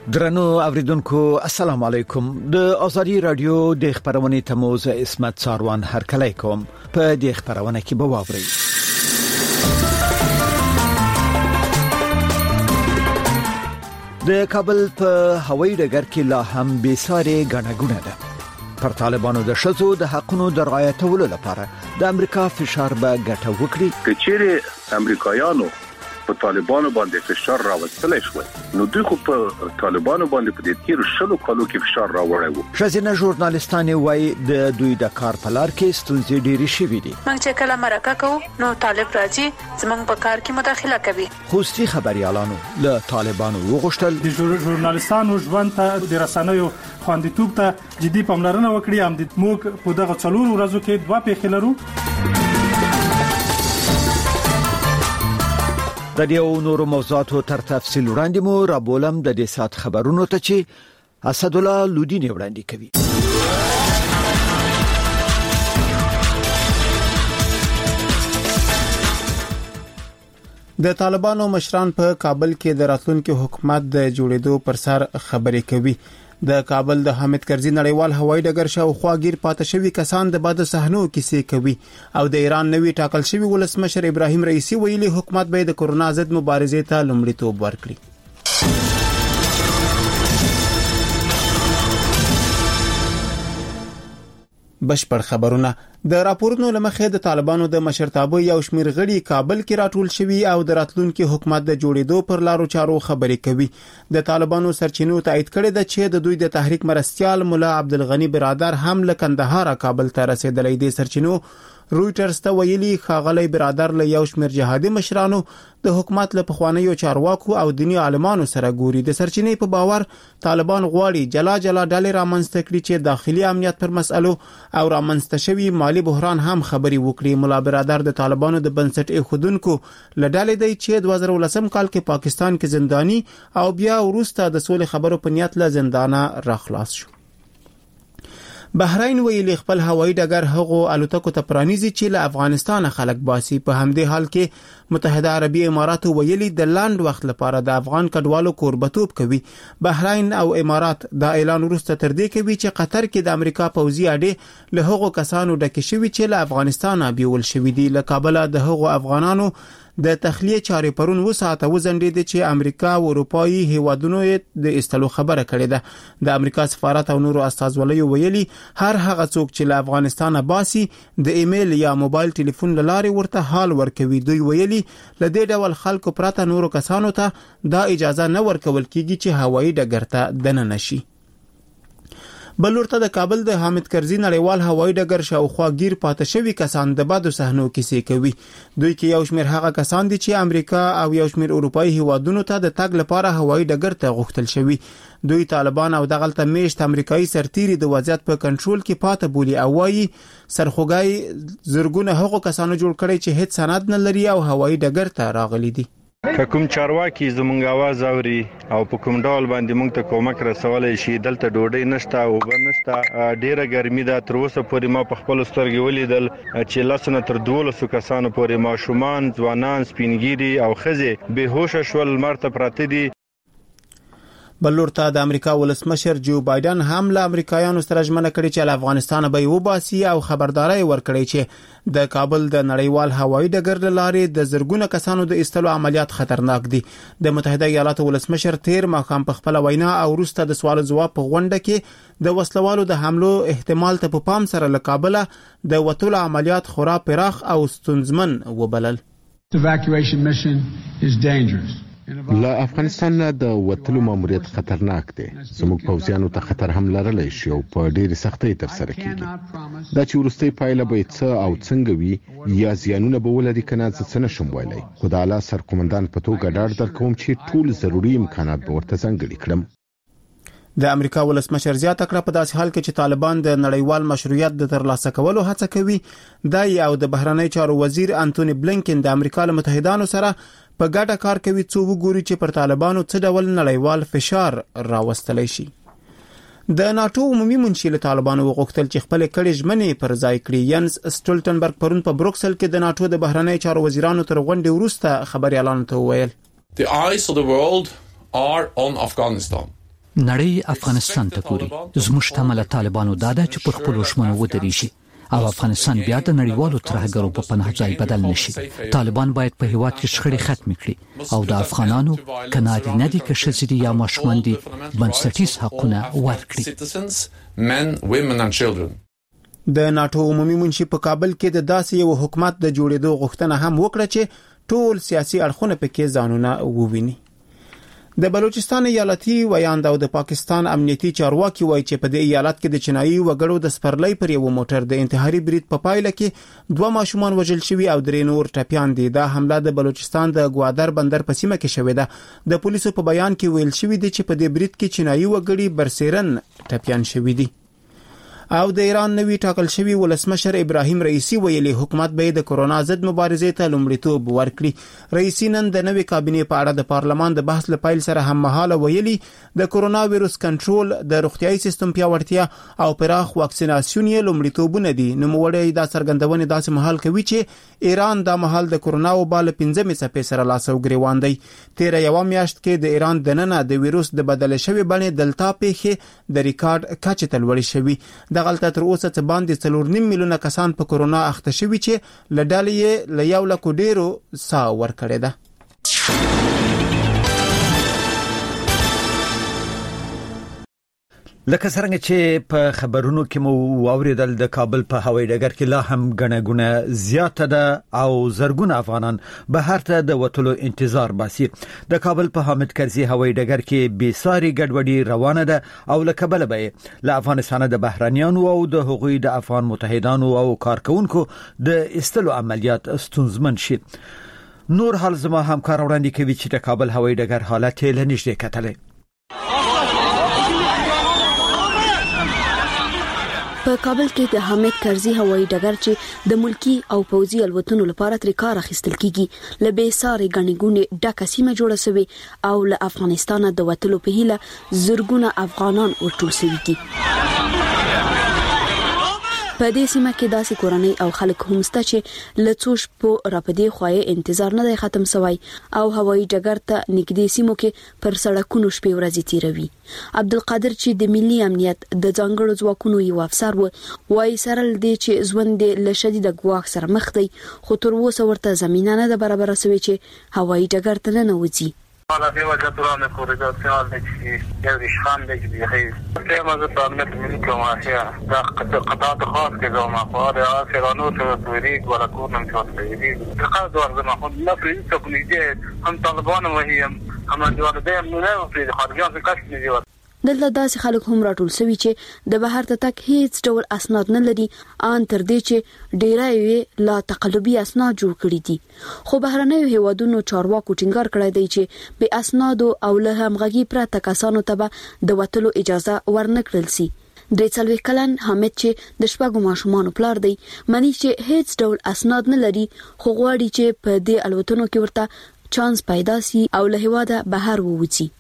درنو اوریدونکو السلام علیکم د ازادي رادیو د خبرونې تموز اسمت ساروان هرکلی کوم په د خبرونه کې به واوري د کابل په هوایي ډګر کې لا هم بیسارې غنګونه ده پر طالبانو د شذو د حقونو د رعایتولو لپاره د امریکا فشار به ګټه وکړي کچېره امریکایانو په طالبانو باندې فشار راوستل شو نو دوی خو په طالبانو باندې په دې تیر شلو کالو کې فشار راوړی وو شزینه ژورنالیستانه وای د دوی د کار په لار کې ستونزې ډېرې شوې دي موږ چې کله مرکه کوو نو طالب راځي زموږ په کار کې مداخله کوي خوستي خبريالانو له طالبانو وغوښتل د ژورنالیستانو ژوند ته د رسنیو خوندیتوب ته جدي پاملرنه وکړي هم د موږ په دغه څلور ورځو کې دوه پیښې لرو د دې نورو موضوعاتو تر تفصیل وړاندې مو را بولم د دې سات خبرونو ته چې اسد الله لودین وړاندې کوي د طالبانو مشران په کابل کې د راتلونکي حکومت د جوړېدو پر سر خبرې کوي د کابل د حامد کرزي نړیوال هوایي ډګر شاوخوا گیر پاتې شوی کسان د باد صحنو کیسې کوي او د ایران نوی ټاکل شوی ولسمشر ابراهیم رئیسی ویلي حکومت به د کورونا ضد مبارزې ته لومړیتوب ورکړي بشپړ خبرونه د راپورونو لمخې د طالبانو د مشرتابه یو شمیر غړي کابل کې راټول شوي او د راتلونکي حکومت د جوړېدو پر لارو چارو خبرې کوي د طالبانو سرچینو تایید کړي د چې د دوی د تحریک مرستيال مولا عبدالغنی برادر هم له کندهار کابل ته رسیدلې دي سرچینو رويټرز ته ویلي خاغلی برادر له یو شمیر جهادي مشرانو د حکومت له پخوانیو چارواکو او دینی عالمانو سره ګوري د سرچینې په باور طالبان غواړي جلا ډلې رامنځته کړي چې داخلي امنیت پر مسئلو او رامنځته شوی مالی بحران هم خبري وکړي مولا برادر د طالبانو د بنسټ ایښودونکو لډالې دی چې 2013 کال کې پاکستان کې زندانی او بیا وروسته د سولې خبرو په نیت له زندانه راخلاص شو بحرین ویلي خپل هوایي ډګر هغو الوتکو ته پرانیزي چې له افغانستان خلک باسي په همدې حال کې متحده عربي امارات ویلي د لاند وخت لپاره د افغان کډوالو کوربتوب کوي بحرین او امارات دا اعلان وروسته تر دې کوي چې قطر کې د امریکا پوځي اډې له هغو کسانو ډکې شوي چې له افغانستان بیول شوي دي له کابل د هغو افغانانو د تخلیه چارې پرون وساته وزندې چې امریکا او اروپאי هیوادونو د استلو خبره کړې ده د امریکا سفارت او نورو استازولۍ ویلي هر هغه څوک چې له افغانستان باسي د ایمیل یا موبایل ټلیفون لاري ورته حال ورکوي دوی ویلي ل دې ډول خلکو پراته نورو کسانو ته دا اجازه نه ورکول کیږي چې هوایي ډګر ته دننه نشي بلورته د کابل د حامد کرزي نړیوال هوایي ډګر شاوخوا گیر پاتې شوی کسان د بادو صحنو کیسې کوي دوی کې یو شمیر هغه کسان دي چې امریکا او یو شمیر اروپאי هیوادونو ته د تګ لپاره هوایي ډګر ته غوښتل شوی دوی طالبان او دغلته میشت امریکایي سرتیري د وضعیت په کنټرول کې پاتې بولی او وايي سرخوګای زرګونه هغو کسانو جوړ کړي چې هیڅ سند نه لري او هوایي ډګر ته راغلي دي کوم چارواکي زمونږ आवाज اوري او په کوم ډول باندې موږ ته کومک رسولای شي دلته ډوډۍ نشته او بنشته ډیره ګرمي ده تر اوسه پورې ما په خپل سترګې ولیدل چې لاسونه تر 12 کسانو پورې ماشومان ځوانان سپینګيري او خزه بهوش شول مرته پراته دي بلورته د امریکا ولسمشر جو بایدن هم له امریکایانو سره ژمنه کړې چې له افغانستان به وباسي او خبرداري ورکړي چې د کابل د نړیوال هوایي ډګر لارې د زرګونه کسانو د استلو عملیات خطرناک دي د متحده ایالاتو ولسمشر تیر ماښام په خپل وینا او وروسته د سوال جواب په غونډه کې د وسلوالو د حملو احتمال ته په پام سره له کابل د وټول عملیات خورا پراخ او ستونزمن وبلل evacuation mission is dangerous له افغانستان د وټلو ماموریت خطرناک دی زموږ پوځیانو ته خطر هم لرلی شي او په ډېر سختۍ تر سره کیږي دا چې ورستۍ پایله به څه او څنګه وي یا زیانونه به ولري کنه څه نشم ویلای خدای الله سر قومندان په توګه ډاډ درکوم چې ټول ضروري امکانات به ورته ځانګړي کړم د امریکا ولسمشر زیاته کړه په داسې حال کې چې طالبان د نړیوال مشروعیت د ترلاسه کولو هڅه کوي دای او د بهرنی چارو وزیر انټونی بلینکن د امریکا له متحدانو سره په ګډه کار کوي څو وګوري چې پر طالبانو څه ډول نړیوال فشار راوستلی شي د ناتو عمومي منشي له طالبانو وغوښتل چې خپل کړي ژمنې پر ځای کړي ینس سټولټنبرګ پرون په بروکسل کې د ناتو د بهرنی چارو وزیرانو تر غونډې وروسته خبري اعلان ته وویل The eyes of the world are on Afghanistan نړۍ افغانستان ته ګوري. زموږ تمه له طالبانو دا ده چې پر خپلو ژمنو ودرېږي او افغانستان بیا د نړیوالو ترهګرو په پناه ځای بدل نشي. طالبان باید په هیواد کې شخړې ختم کړي او د افغانانو کناري نه دي که ښځې دي یا ماشومان دي بنسټیز حقونه ورکړي. د ناتو عمومي منشي په کابل کې د داسې یو حکومت د جوړېدو غوښتنه هم وکړه چې ټول سیاسي اړخونه پکې ځانونه وویني. د بلوچستان ایالتي ویاند او د پاکستان امنیتي چارواکي وایي چې په دې ایالت کې د چینایي وګړو د سپرلۍ پر یو موټر د انتحاري برید په پایله کې 2 ماشومان وژل شوي او 3 نور ټپيان دي. دا حمله د بلوچستان د ګوادر بندر په سیمه کې شوې ده. د پولیسو په بیان کې ویل شوی دی چې په دې برید کې چینایي وګړي برسېرن ټپيان شوي دي. او د ایران نوی ټاکل شوی ولسمشر ابراهیم رئیسی ویلي حکومت به د کورونا ضد مبارزې ته لومړیتوب ورکړي. رئیسی نن د نوی کابینې په اړه د پارلمان د بحث لپاره سره هم مهاله ویلي د کورونا وایروس کنټرول، د روغتيایي سیستم پیاوړتیا او پراخ واکسیناسیون یې لومړیتوبونه دي. نو موړی دا څرګندونه داسې مهال کوي چې ایران د مهال د کورونا وبال 15 څپې سره لاس او ګریوان دی. تیر یو میاشت کې د ایران دننه د وایروس د بدل شوی بڼې دلتا پیښه د ریکارډ کچې ته لوړې شوی. دغلته تر اوسه څه باندې 4.5 میلیونه کسان په کورونا اخته شوي چې لډالې له 1 لک ډیرو سا ور کړې ده. لکه څنګه چې په خبرونو کې مو واوریدل د کابل په هوایي ډګر کې لا هم غنغونه زیاته ده او زرګونه افغانان بهر ته د وټلو انتظار باسي. د کابل په حامد کرزي هوایي ډګر کې بیساري ګډوډي روانه ده او لکه بل به له افغانستان د بهرانيانو او د حقوقي د افغان متحدانو او کارکونکو د استلو عملیات ستونزمن شي. نور حال زما همکار وړاندې کوي چې د کابل هوایي ډګر حالت له نږدې کتلې. په کابل کې د حامد کرزي هوایي ډګر چې د ملکی او پوځي الوتنو لپاره تر کار اخیستل کیږي له به ساري غنیګونې ډکه سیمه جوړه شوی او له افغانستان د وټلو په هیله زرګونه افغانان ورټول شوي دي. په دې سیمه کې داسې کورنۍ او خلک هم شته چې لڅوش په راپدې خوای انتظار نه دی ختم شوی او هوایي ډګر ته نږدې سیمو کې پر سړکونو شپې ورځې تیروي. عبدالقادر چې د ملي امنیت د ځانګړو ځواکونو یو افسر وایي سره لدې چې ژوند له شدید ګواښ سره مخ دی خو تر اوسه ورته زمينه نه ده برابر شوی چې هوایي ډګر ته نه وځي. حالا به وجه دوران کوردیناسیون داشتی یا ریشخان داشتی بیخیر که مزه تعمیت ملی کماشیا دا قطعات خاص که زمان خواه آسیرانو توریک ولا کورنم شواد بیدید تقاض دوار زمان خود نفری تکنیجه هم طالبان وحی هم جوارده هم نونه وفرید خارجان في کشت نجیواد. دلته داسې خلک هم راټول شوي چې د بهر ته تک هیڅ ډول اسناد نه لري ان تر دې چې ډیره یې لا تقلبي اسناد جوړ کړي دي. خو بهرنیو هیوادونو چارواکو ټینګار کړی دی چې به اسناد او له همغږي پرته کسانو ته د وټلو اجازه ورنکړل شي. د 40 کلن حامد چې د شپږو ماشومانو پلار دی مانی چې هیڅ ډول اسناد نه لري خو غواړي چې په دې الوتنو کې ورته چانس پیدا شي او له هیواده بهر ووځي.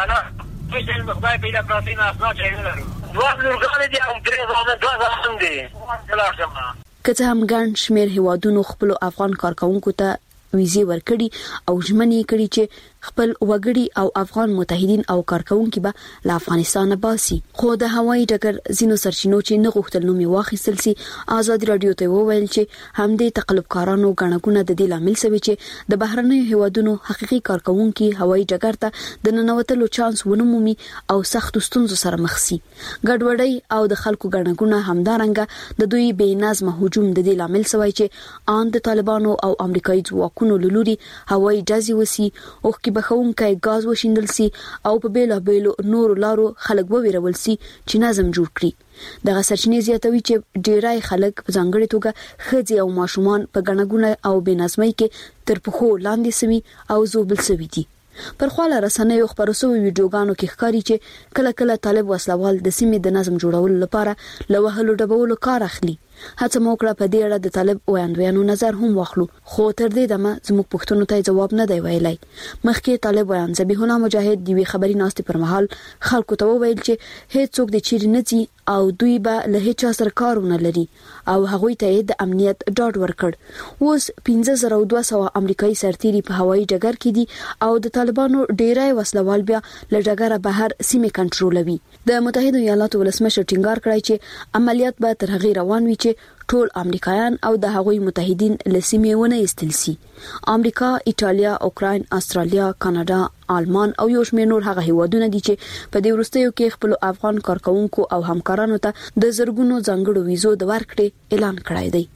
مش المخباي بلا بروتين اسناد شيء دوه لورغان دي او درې زامن دوه زامن دي بلا جماعه که څه هم ګڼ شمېر هیوادونو خپل افغان کارکونکو ته ویزې ورکړي او ژمنې کړي چې خپل وګړي او افغان متحدین او کارکونکو به له افغانستان باسي. خو د هوایي ډګر زینو سرچینو چې نه غوښتل نومي واخیستل سي آزاد رادیو ته وویل چې همدې تقلبکارانو غنغونه د دې لامل سوي چې د بهرنیو هیوادونو حقيقي کارکونکو هوایي ډګر ته د ننوتلو چانس ونمومي او سخت ستونزو سره مخ سي. ګډوډي او د خلکو غنغونه همدارنګه د دوی بې نظم هجوم د دې لامل سوي چې ان د طالبانو او امریکایي ځواکونو لوري هوایي ډزې وسی او بخونکای غاز وشیندل سي او په بیلا بیلو نور لارو خلک وویرول سي چې نظم جوړ کړي. د غسرچنې زیاتوي چې ډیرای خلک په ځانګړي توګه خځې او ماشومان په غنغونه او بنظمۍ کې تر پخو لاندې سوي او زوبل سوي دي. پر خواله رسنیو خبرسو ویډیوګانو کې ښکاري چې کله کله طالب وسلوال د سیمې د نظم جوړولو لپاره له وهلو ډبولو کار اخلي هڅه مو کړه په دې اړه د طالب ویاندویانو نظر هم واخلو، خو تر دې دمه زموږ پوښتنو ته جواب نه دی ویلای. مخکې طالب ویان ذبیح الله مجاهد دی خبري ناستې پر مهال خلکو ته وویل چې هیڅ څوک د چیرې نه ځي او دوی به له هیڅ سره کارونه لري او هغوی ته د امنیت ډاډ ورکړ. اوس 15200 امریکایي سرتیري په هوایي ډګر کې دي او د طالبانو ډیرای وسلوال بیا له ډګره بهر سیمه کنټرولوي. د متحده ایالاتو ولسمشر ټینګار کړی چې عملیات به تر هغه روان وي چې ټول امریکایان او د هغوی متحدین له سیمې ونه ایستل شي. امریکا، ایتالیا، اوکراین، استرالیا، کاناډا، آلمان او یو شمېر نور هغه هیوادونه دي چې په دې وروستیو کې خپل افغان کارکونکو او همکارانو ته د زرګونو ځانګړو ویزو د ورکړې اعلان کړی دی.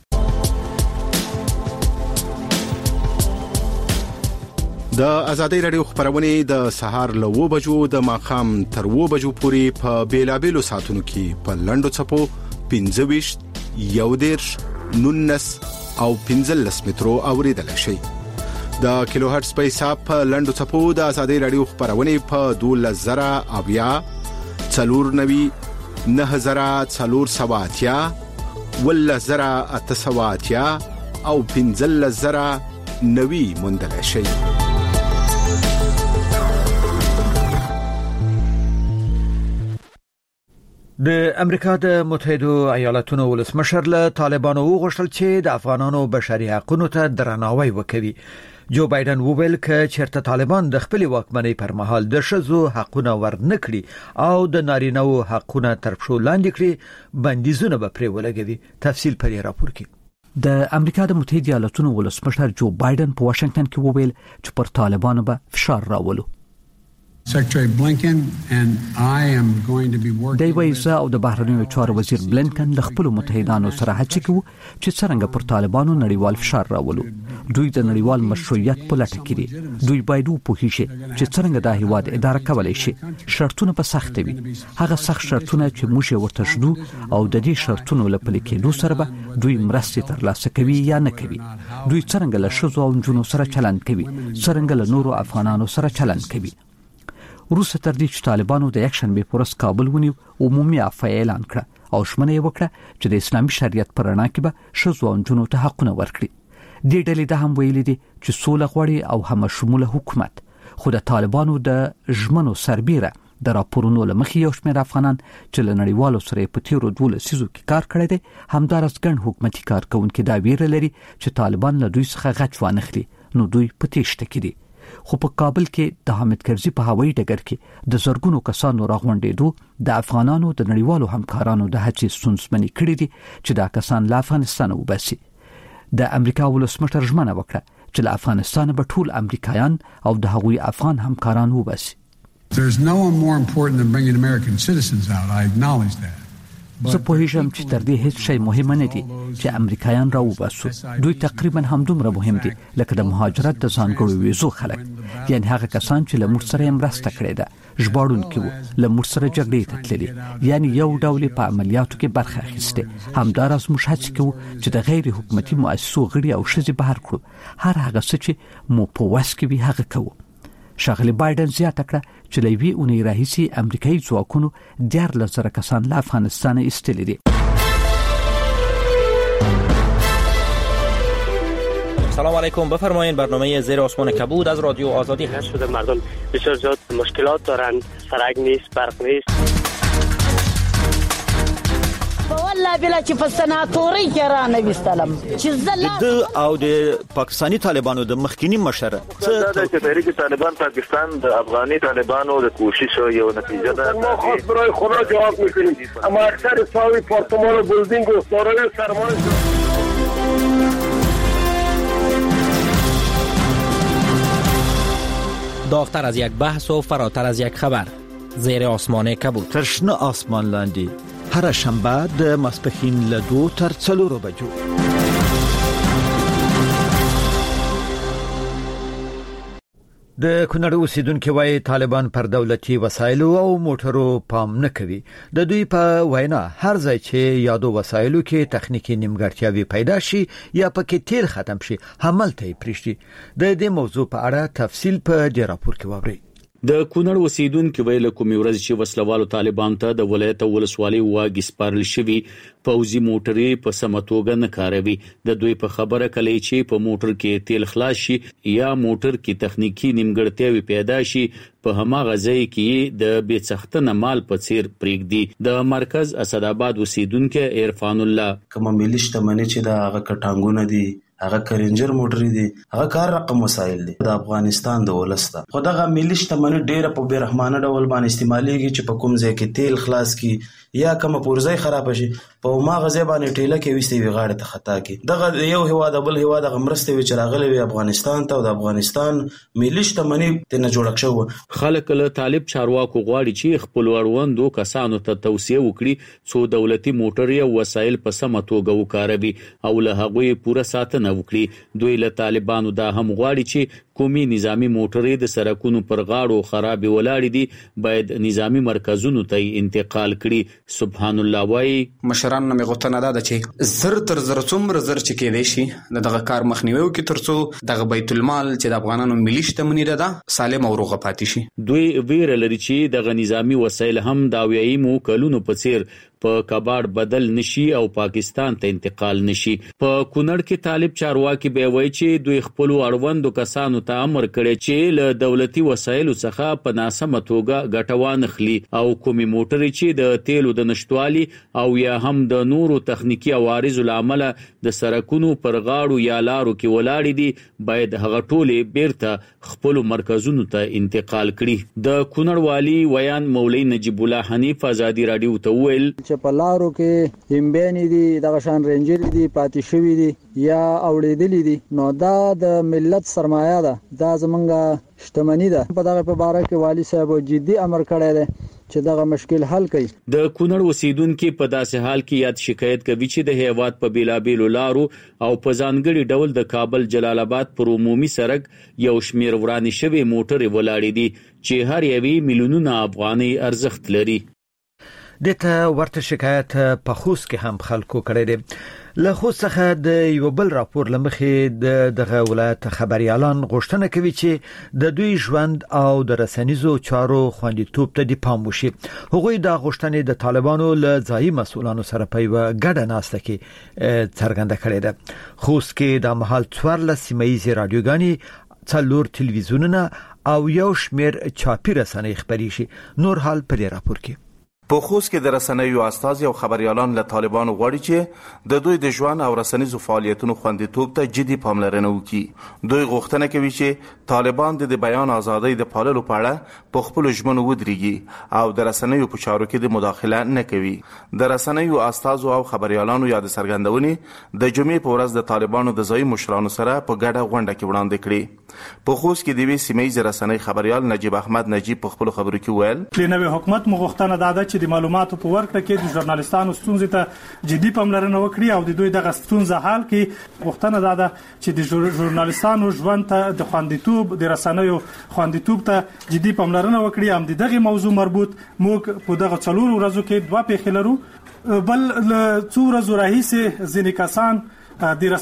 د ازادي رادیو خبرونه د سهار له 9 بجو د ماخام تر 9 بجو پورې په بیلابېلو ساعتونو کې په لندو چپو 15 یودیر 19 او 15 مترو اوریدل شي. د کیلو هرتز په حساب په لندو چپو د ازادي رادیو خبرونه په 12000 اویا 490 9480 ولزرا اتسواتیا او 15000 نوي مندل شي. د امریکا د متحده ایالاتونو ولسمشر له طالبانو وغوښتل چې د افغانانو بشري حقوقو ته درناوی وکړي. جو بایدن وویل چې چیرته طالبان د خپل واکمنۍ پر مهال د شذو حقوقونه ورنکړي او د نارینه‌و حقوقونه تر پښو لاندې کړي، بندیزونه به پرې ولګوي. تفصیل په دې راپور کې. د امریکا د متحده ایالاتونو ولسمشر جو بایدن په واشنگټن کې وویل چې پر طالبانو به فشار راولو. Secretary Blinken and I am going to be working. دی وایي او د بهرنیو چارو وزیر بلنکن له خپل متحدانو سره هڅه کوي چې څنګه پر طالبانو نړیوال فشار راولو. دوی د نړیوال مشروعیت په لټه کې دي. دوی باید وپوهیږي چې څنګه د هیواد اداره کولای شي. شرطونه په سخت وي. هغه سخت شرطونه چې موږ ورته شدو او د دې شرطونو لپاره کېدو سره به دوی مرستې ترلاسه کوي یا نه کوي. دوی څنګه له شذو او جنونو سره چلند کوي، څنګه له نورو افغانانو سره چلند کوي. روسه تر دې چې طالبانو د یکشنبه پورس کابل ونیو عمومي عفو اعلان کړ او شمنه وکړه چې د اسلامي شریعت پر رڼا کې به شذو او جنونو ته حقونه ورکړي. دې ډلې د هم ویلي دي چې سوله غوړي او هم شموله حکومت، خو د طالبانو د ژمنو سربېره د راپورونو لمخې یو شمېر افغانان چې له نړیوالو سره په تیرو 12 لسیزو کې کار کړی دی همدارس ګڼ حکومتي کارکونکي دا ویره لري چې طالبان له دوی څخه غچ وانخلي، نو دوی په تیښته کې دي. خو په کابل کې د حامد کرزي په هوایي ډګر کې د زرګونو کسانو راغونډېدو د افغانانو د نړیوالو همکارانو د هڅې ستونزمنې کړې دي چې دا کسان له افغانستان وباسي. د امریکا ولسمشر ژمنه وکړه چې له افغانستان به ټول امریکایان او د هغوی افغان همکاران وباسي. There's no one more important than bringing American citizens out. I acknowledge that. زه پوهیږم چې تر دې هیڅ شی مهم نه دي چې امریکایان راوباسو. دوی تقریبا همدومره مهم دي لکه د مهاجرت د ځانګړو ویزو خلک، یعنی هغه کسان چې له موږ سره مرسته کړې ده، ژباړونکي وو، له موږ سره جګړې ته تللي، یعنی یو ډول په عملیاتو کې برخه اخیسته. همداراز موږ هڅه کوو چې د غیر حکومتي مؤسسو غړي او ښځې بهر کړو. هر هغه څه چې مو په وس کې وي هغه کوو. ښاغلي بایدن زیاته کړه چې له یوې اونۍ راهیسې امریکایي ځواکونو 14,000 کسان له افغانستان ایستلي دي. سلام علیکم، بفرمایید. برنامه زیر آسمان کبود از رادیو آزادی هست. مردم بسیار زیاد مشکلات دارند، سرک نیست، برق نیست. والله بلا چې په سناتوري کې را نه وستلم چې د او د پاکستانی طالبانو د مخکینی مشر چې تحریک طالبان پاکستان د افغاني طالبانو د کوشش یو نتیجه ده. ما خاص برای خدا جواب میکنیم، اما اکثر ساوی پارتمان و بلدینگ و سارای سرمایه داغتر از یک بحث و فراتر از یک خبر. زیر آسمان کبود. تشنه آسمان لاندی هر شنبه د ماسپښین له 2 تر 4 بجو. د کونړ اوسیدونکو وايي طالبان پر دولتي وسایلو او موټرو پام نه کوي. د دوی په وینا هر ځای چې یادو وسایلو کې تخنیکی نیمګړتیاوي پیدا شي یا پکې تیل ختم شي هملته پریشتي. د دې موضوع په اړه تفصیل په دې راپور کې ووري. د کونړ اوسیدونکو ویل کومې ورځ چې وسلوالو طالبان ته د ولایت ولسوالۍ واګي سپارل شوی پوځي موټرې په سمتوګه نه کاروي. د دوی په خبره کلی چې په موټر کې تیل خلاص شي یا موټر کې تخنیکی نیمګړتیاوي پیدا شي په هماغه ځای کې د بیڅختنه مال په څیر پریږدي. د مرکز اسداباد اوسیدونکو عرفان الله کوم ملي شتمنۍ چې دا هغه کټانګونه دي هغه کرنجر موټر دي هغه کار رقم وسایل دي د افغانستان د ولسته خو دغه ملي شتمنۍ ډیره په بیرحمانه ډول باندې استعمالېږي چې په کوم ځای کې تیل خلاص کی یا کوم پورځای خراب شي په ما غزه باندې ټیله کې وستي وی غاړه ته خطا کی دغه یو هوا د بل هوا د غمرسته وی چراغله وی افغانستان ته او د افغانستان ملي شتمنۍ تنه جوړک شو. خلک له طالب چارواکو غواړي چې خپل وروندو کسانو ته توصیه وکړي څو دولتي موټر یا وسایل په سمه توګه وکاروي او له هغوی پوره ساتنه وکړي. دوی له طالبانو دا هم غواړي چې قومي نظامی موټرې د سرکونو پر غاړو خراب ولاړې دي باید نظامی مرکزونو ته انتقال کړي. سبحان الله وای مشران نه غوښتنه ده چې زر تر زر څومره زر چې کېدې شي دغه کار مخنیوي وکړي ترڅو دغه بیت المال چې د افغانانو ملي شتمنۍ ده سالم او روغه پاتې شي. دوی ویره لري چې دغه نظامی وسایل هم د اویایمو کلونو په څیر په کباړ بدل نشي او پاکستان ته انتقال نشي. په کونړ کې طالب چارواکي به وایي چې دوی خپل اړوندو کسانو ته امر کړی چې له دولتي وسایلو څخه په ناسمه توګه ګټه وانخلي او کومي موټرې چې د تیلو د نشټوالي او یا هم د نورو تخنیکی عوارض لامل د سرکونو پر غاړو یا لارو کې ولاړې دي باید هغه ټولې بیرته خپل مرکزونو ته انتقال کړي. د کونړ والی ویان مولوی نجیب الله حنیف آزادی رادیو ته ویل په لارو کې همبېنې دي دغه شان رینجر دي پاتې شوی دي یا اوړېدلې دي نو دا د ملت سرمایه ده دا زمونږه شتمنۍ ده. په دغه په باره کې والی صاحب جدي امر کړی دی چې دغه مشکل حل کړي. د کونړ اوسیدونکو په داسې حال کې یاد شکایت کوي چې د هیواد په بیلابیلو لارو او په ځانګړي ډول د کابل جلال آباد پر عمومي سړک یو شمیر ورانې شوی موټر ولاړې دي چې هر یوې میلیونونه افغاني ارزښت لري. دته ورته شکایت په خوست کې هم خلکو کړی دی. له خوست څخه د یو بل راپور لمخې دغه ولایت خبريالان غوښتنه کوي چې د دوی ژوند او د رسنیزو چارو خوندیتوب ته د پام وشي. هغوی د غوښتنې د طالبانو له ځایي مسؤلانو سره په یو ګډه ناسته کې څرګنده کړې ده. خوست کې د محل 14 سیمایي رادیوګانې 4 تلویزیونونه او یو شمیر چاپی رسنۍ خبري شي. نور حال په راپور کې په خوست کې د رسنیو استازي او خبريالان له طالبانو غواړي چې د دوی د ژوند او رسنیزو فعالیتونو خوندیتوب ته جدي پاملرنه وکړي. دوی غوښتنه کوي چې طالبان د بیان ازادۍ د پاللو په اړه په خپل ژمنو ودرېږي او د رسنیو په چارو کې د مداخله نه کوي. د رسنیو استازو او خبريالانو یاد څرګندونې د جمعې په ورځ د طالبانو د ځایي مشرانو سره په ګډه غونډه کې وړاندې کړې. په خوست کې د وی سیمې رسنۍ خبريال نجیب احمد نجیب په خپل خبرو کې ویل چې نوې حکومت مغوښتنه ده چې د معلوماتو په ورکړه کې د ژورنالستانو ستونزې ته جدي پاملرنه وکړي او د دوی دغه ستونزه حل کړي. غوښتنه ده چې د ژورنالستانو ژوند ته د خوندیتوب د رسنیو خوندیتوب ته جدي پاملرنه وکړي. هم دغه موضوع مربوط موږ په دغه 4 ورځو کې 2 پیښې لرو. بل څو ورځې راهیسې ځینې کسان د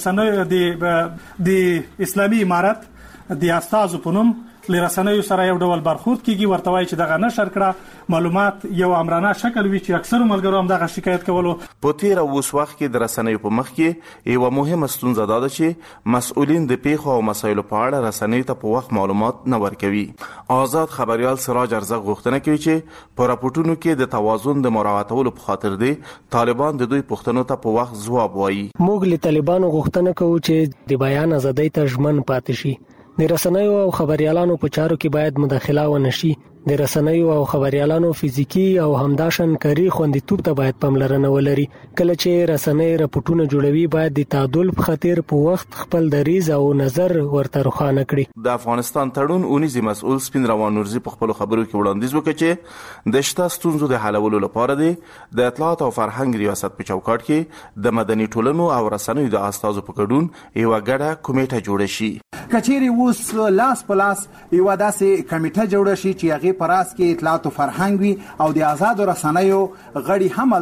رسنیو د اسلامي امارت د استازو په نوم لرسنیو سره یو ډول برخورد کیږي ورته وایي چې دغه نشر کړه معلومات یو امرانه شکل وی چې اکثر ملګرو هم دغه شکایت کولو. په تیر اوس وخت کې د رسنیو په مخ کې یو مهمه ستونزه ده چې مسؤلین د پیښو او مسایلو په اړه رسنیو ته په وخت معلومات نه ورکوي. آزاد خبريال سراج ارزق غوښتنه کوي چې په راپورټونو کې د توازن د مراعاتولو په خاطر دی طالبان د دوی پوښتنو ته په وخت ځواب وایي. موږ له طالبانو غوښتنه کوو چې د بیان ازادۍ ته ژمن پاتې شي. د رسنیو او خبريالانو په چارو کې باید مداخله ونشي. د رسنیو او خبريالانو فزیکی او همداشن کاری خوندیتوب ته باید پاملرنه ولري. کله چې رسنۍ راپورټونه جوړوي باید د تعادل په خاطر په وخت خپل دریز او نظر ورته روښانه کړي. د افغانستان تړون اونیزي مسؤل سپین روان نورزي په خپل خبرو کې وړاندیز وکړ چې د شته ستونزو د حلولو لپاره د اطلاعات او فرهنګ ریاست په چوکاټ کې د مدني ټولنو او رسنیو د استازو په ګډون یو ګډه کمیټه جوړه شي. کچېری اوس لاس په لاس یو داسې کمیټه جوړه شي چې هغه پراس کې اطلاعات او فرهنګ وي او د آزاد رسنیو غړي هم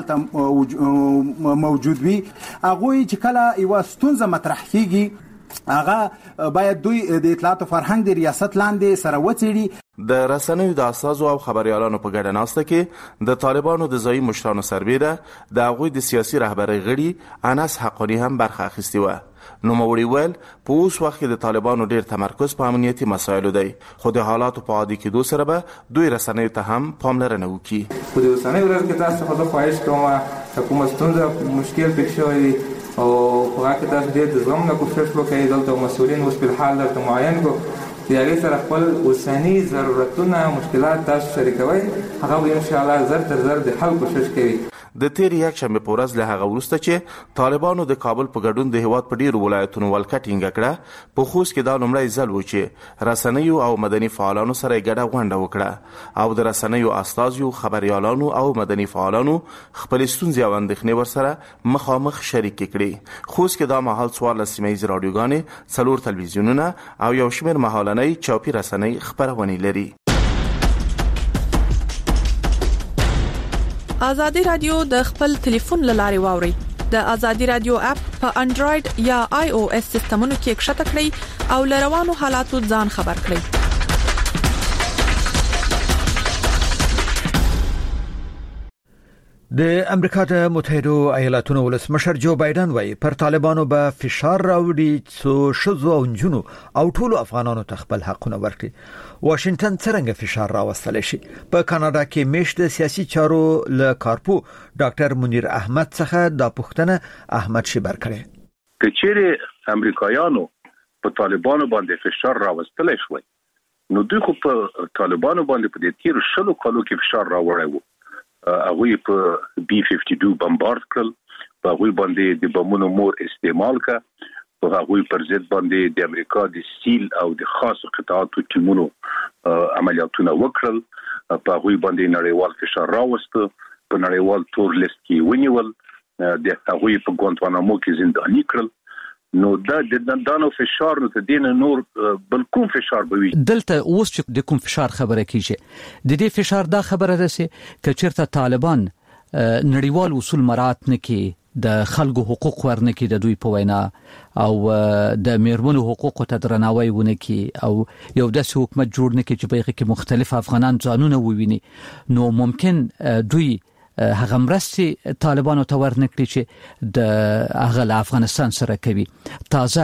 الته موجود وي. هغه چې کله یو ستونزه مطرح کیږي هغه باید دوی د اطلاعات او فرهنګ د ریاست لاندې سره وڅېړي. د رسنیو د اساسو او خبريالانو په ګډه ناسته کې د طالبانو د ځایي مشرانو سربېره د هغوی د سیاسي رهبرۍ غړي انس حقانی هم برخه اخیستې وه. نوموړي ویل په اوس وخت کې د طالبانو ډېر تمرکز په امنیتي مسایلو دی، خو د حالاتو په عادي کېدو سره به دوی رسنیو ته هم پاملرنه وکړي. خو د رسنیو ورځ کې تاسو څخه خواهش کوم چې کومه ستونزه مشکل پېښ شوی وي او په هغه کې تاسو ډېر د زغم نه کوشش وکړئ. دلته مسؤلین اوس په حال درته معین کړو د هغې سره خپل اوسني ضرورتونه مشکلات تاسو شریکوئ، هغه به انشاءالله زر تر زر د حل کوشش کوي. د تیر یک شنبه په ورځ له هغه وروسته چې طالبانو د کابل په ګډون د هیواد په ډیرو ولایتونو ولکه ټینګه کړه، په خوست کې دا لومړی ځل و چې رسنیو او مدني فعالانو سره یې ګډه غونډه وکړه او د رسنیو استازیو، خبريالانو او مدني فعالانو خپلې ستونزې او اندېښنې ورسره مخامخ شریکې کړې. خوست کې دا مهال 14 سیمه ییزې راډیوګانې، 4 تلویزیونونه او یو شمېر مهالنۍ چاپي رسنۍ خپرونې لري. آزادی رادیو د خپل ټلیفون لارې واوري. د آزادی رادیو اپ په انډراید یا آی او اس سیستمونو کې ښکته کړئ او لروانو حالاتو ځان خبر کړئ. د امریکا د متحده ایالاتونو ولسمشر جو بایدن وايي پر طالبانو به فشار راوړي څو شذو او جنو او ټولو افغانانو ته خپل حقونه ورکړي. واشنگټن څنګه فشار راوستل شي؟ په کاناډا کې میشت سیاسي چارو له کارپو ډاکټر منیر احمد څخه د پښتنه احمد شبر کړي. کچېره امریکایانو په طالبانو باندې فشار راوستل شوی نو دوی خو په طالبانو باندې په دې تیر شلو کالو کې فشار راوړی وو. هغوی په B-52 بمبارد کړل، په هغوی باندې د بمونو مور استعمال کړ، په هغوی پر ضد باندې د امریکا د سیل او د خاصو قطعاتو ټیمونو عملیاتونه وکړل، په هغوی باندې نړیوال فشار راوسته، په نړیوال تور لیست کې ونیول، د هغوی په ګوانتانامو کې زنداني کړل. نو دا د دانو فشار نو ته دین نور بل کوم فشار به وي. دلته اوس چې د کوم فشار خبره کیږي، د دې فشار دا خبره ده چې کچرته طالبان نړیوال اصول مراعات نه کوي، د خلکو حقوق ورنه کوي د دوی په وینا، او د میرمنو حقوقو ته درناوی ونه کوي، او یو داسې حکومت جوړ نه کوي چې په هغه کې مختلف افغانان ځانونه وویني. نو ممکن دوی هغه مرستې طالبانو ته ورنکړي چې د هغه افغانستان سره کوي. تازه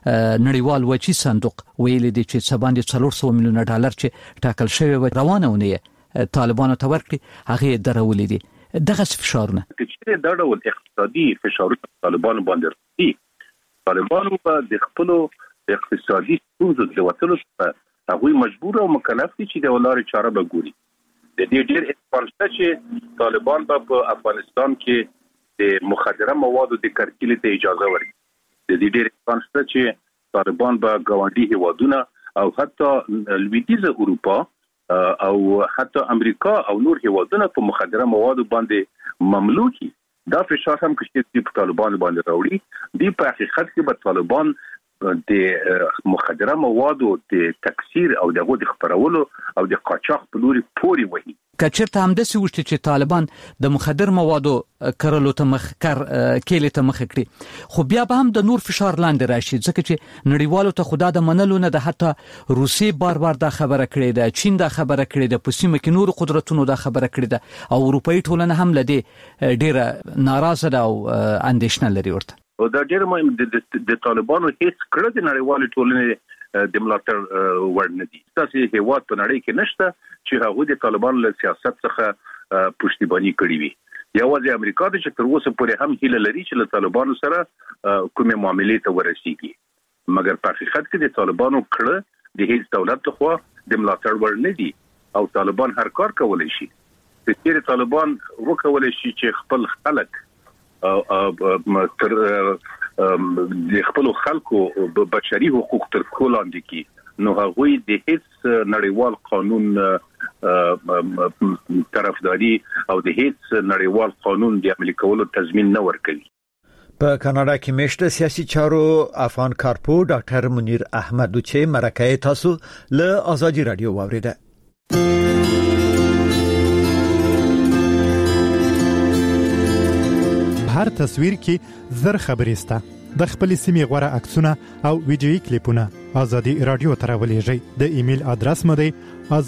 نړیوال وچی صندوق ویلي دی چې سباندې 400 میلیون ډالر چې ټاکل شوی و روانونه طالبانو ته ورکړي، هغه درولې دي. دغه فشارونه چې دا ډول اقتصادي فشارونه طالبانو باندې راځي، طالبانو په د خپل اقتصادي ستونزو د وټلو څخه هغوی مجبور او مکلف دي چې د ولارې چاره به ګوري. د دې ډېر احتمال شته چې طالبان په افغانستان کې د مخدره موادو د کرکیلې ته اجازه ورکړي. د دې ډېر احتمال شته چې طالبان په ګاونډي هیوادونه او حتی لویدیځه اروپا او حتی امریکا او نور هیوادونه په مخدره موادو باندې مملوکي. دا فشار هم چې په طالبان باندې راوړي، دی په حقیقت کې به طالبان د مخدره موادو د تکثیر او دغه د خپرولو او د قاچاق په لوري پوري وهي. کچرته هم د سوشت چې طالبان د مخدر موادو کرلو ته مخکر کېله ته مخ کړي، خو بیا به هم د نور فشار لاندې راشي، ځکه چې نړیوالو ته خدا د منلو نه د حتی روسي بار دا خبره کړې ده، چین دا خبره کړې ده، په سیمه کې نور قدرتونو دا خبره کړې ده، او اروپאי ټولنه هم لدی ډیره ناراضه ده او اندېښنه لري ورته. او دا ډېر مهم د طالبانو هیڅ کړه د نړیوالې ټولنې د ملاتړ وړ نه دي. تاسو هیواد په نړۍ کې نشته چې هغه د طالبانو له سیاست څخه پښتیبانی کړی وي. یوازې امریکا د چې تر اوسه پورې هم هیله لري چې له طالبانو سره کومې معاملې ته ورسیږي، مګر په حقیقت کې د طالبانو کړه د هیڅ دولت لخوا د ملاتړ وړ نه دي، او طالبان هر کار کولی شي. د تیر طالبان وکولای شي چې خپل خلک تر د خپل خلکو بشري حقوق تر کولاندې کی، نو هغوی د هیڅ نړیوال قانون طرفداري او د هیڅ نړیوال قانون د عملي کولو تضمین نه ورکوي. په کاناډا کې میشته سیاسي چارو افغان کارپو ډاکټر منیر احمد چې مرکه تاسو له آزادی رادیو واوریده. هر تصویر کې زر خبرې سته، د خپل سیمې غوړه عکسونه او ویډیوي کلیپونه ازادي رادیو ته راولېږئ. د ایمیل ادرس مو دی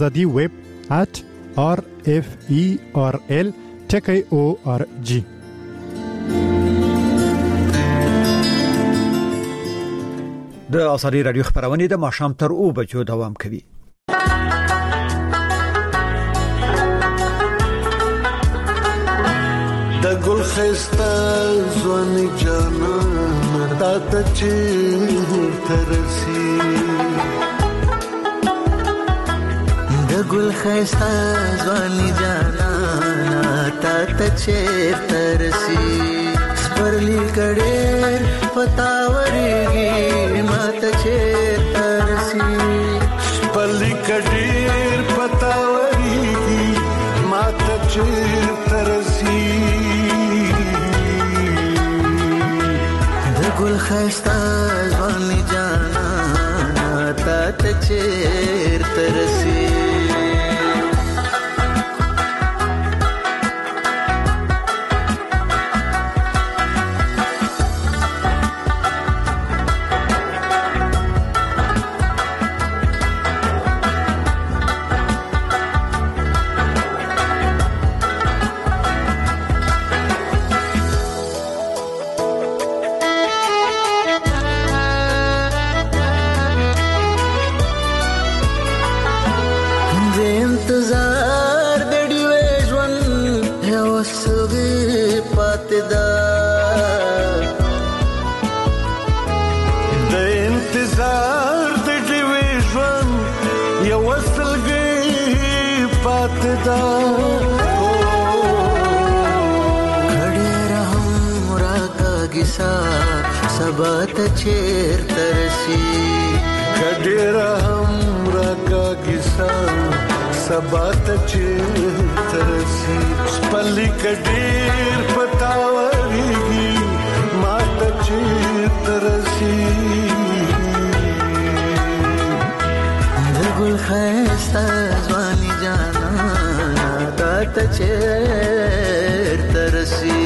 azadi@rferl.org. د ازادي رادیو خبرونه د ماښام تر 2 بجو دوام کوي. د ګل خسته ځواني جانان تا ته چې ترسي د ګل خسته ځواني جانان تا ته چې ترسي سپرلی کډېر پتاوريږي ماته چې ترسي سپرلی کډېر پتاوريږي ماته چې ترسي د ګل خسته ځواني جانان تا ته چې ترسي سبات چیر ترسی کډیر هم راکا کیسا سبات چیر ترسی سپلی کډیر پتاوريږي مات چیر ترسی د ګل خسته ځواني جانا دات چیر ترسی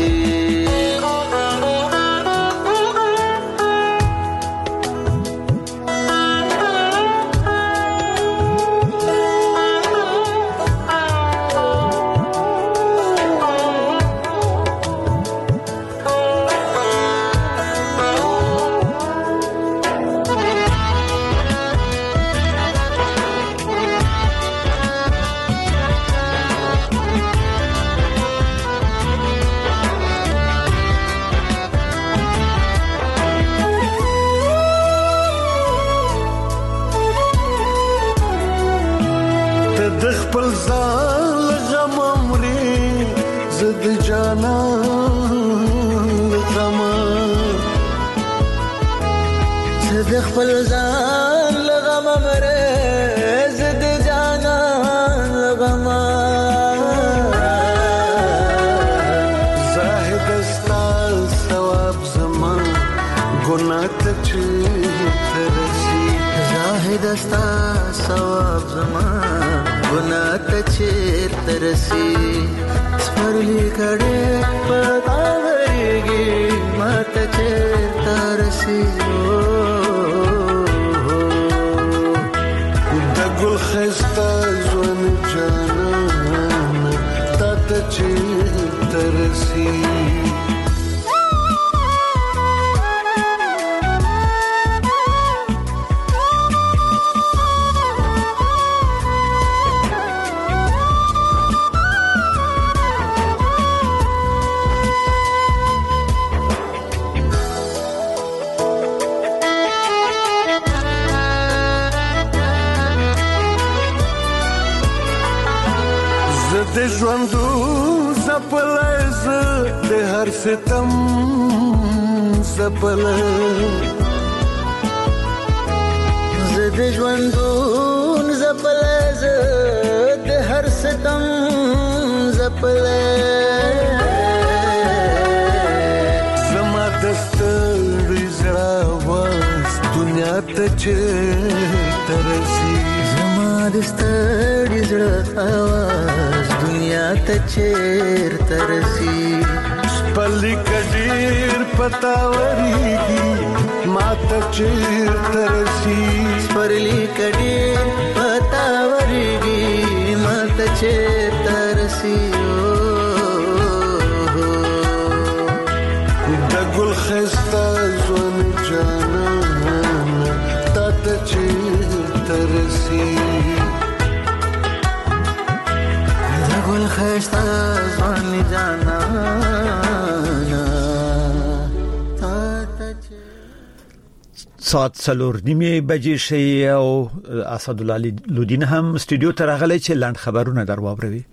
خپل ځان لغم مرز د جانان لغم زاهد استا ثواب زمان ګناه ته چې ترسي زاهد استا ثواب زمان ګناه ته چې ترسي سپرلی کډې پتاوريږي ماته چې ترسي ګل خسته ځواني جانان تا ته چې ترسي د ژوندو زپلز د هر ستم زپل ز د ژوندو زپلز د هر ستم زپل زما دستړي زړه واس دنیا ته چې ترسي زما دستړي زړه واس دنیا ته چیر ترسي پلی کډیر پتاوريږي ماته چیرته رسی پلی کډیر پتاوريږي ماته چیرته رسی د ګل خستا ځوان جانا ته چیرته رسی د ګل خستا ځوان جانا ساعت 4:30 بجې شي او اسد الله لودین هم استودیو ته راغلی چې لاند خبرونه درواوروي.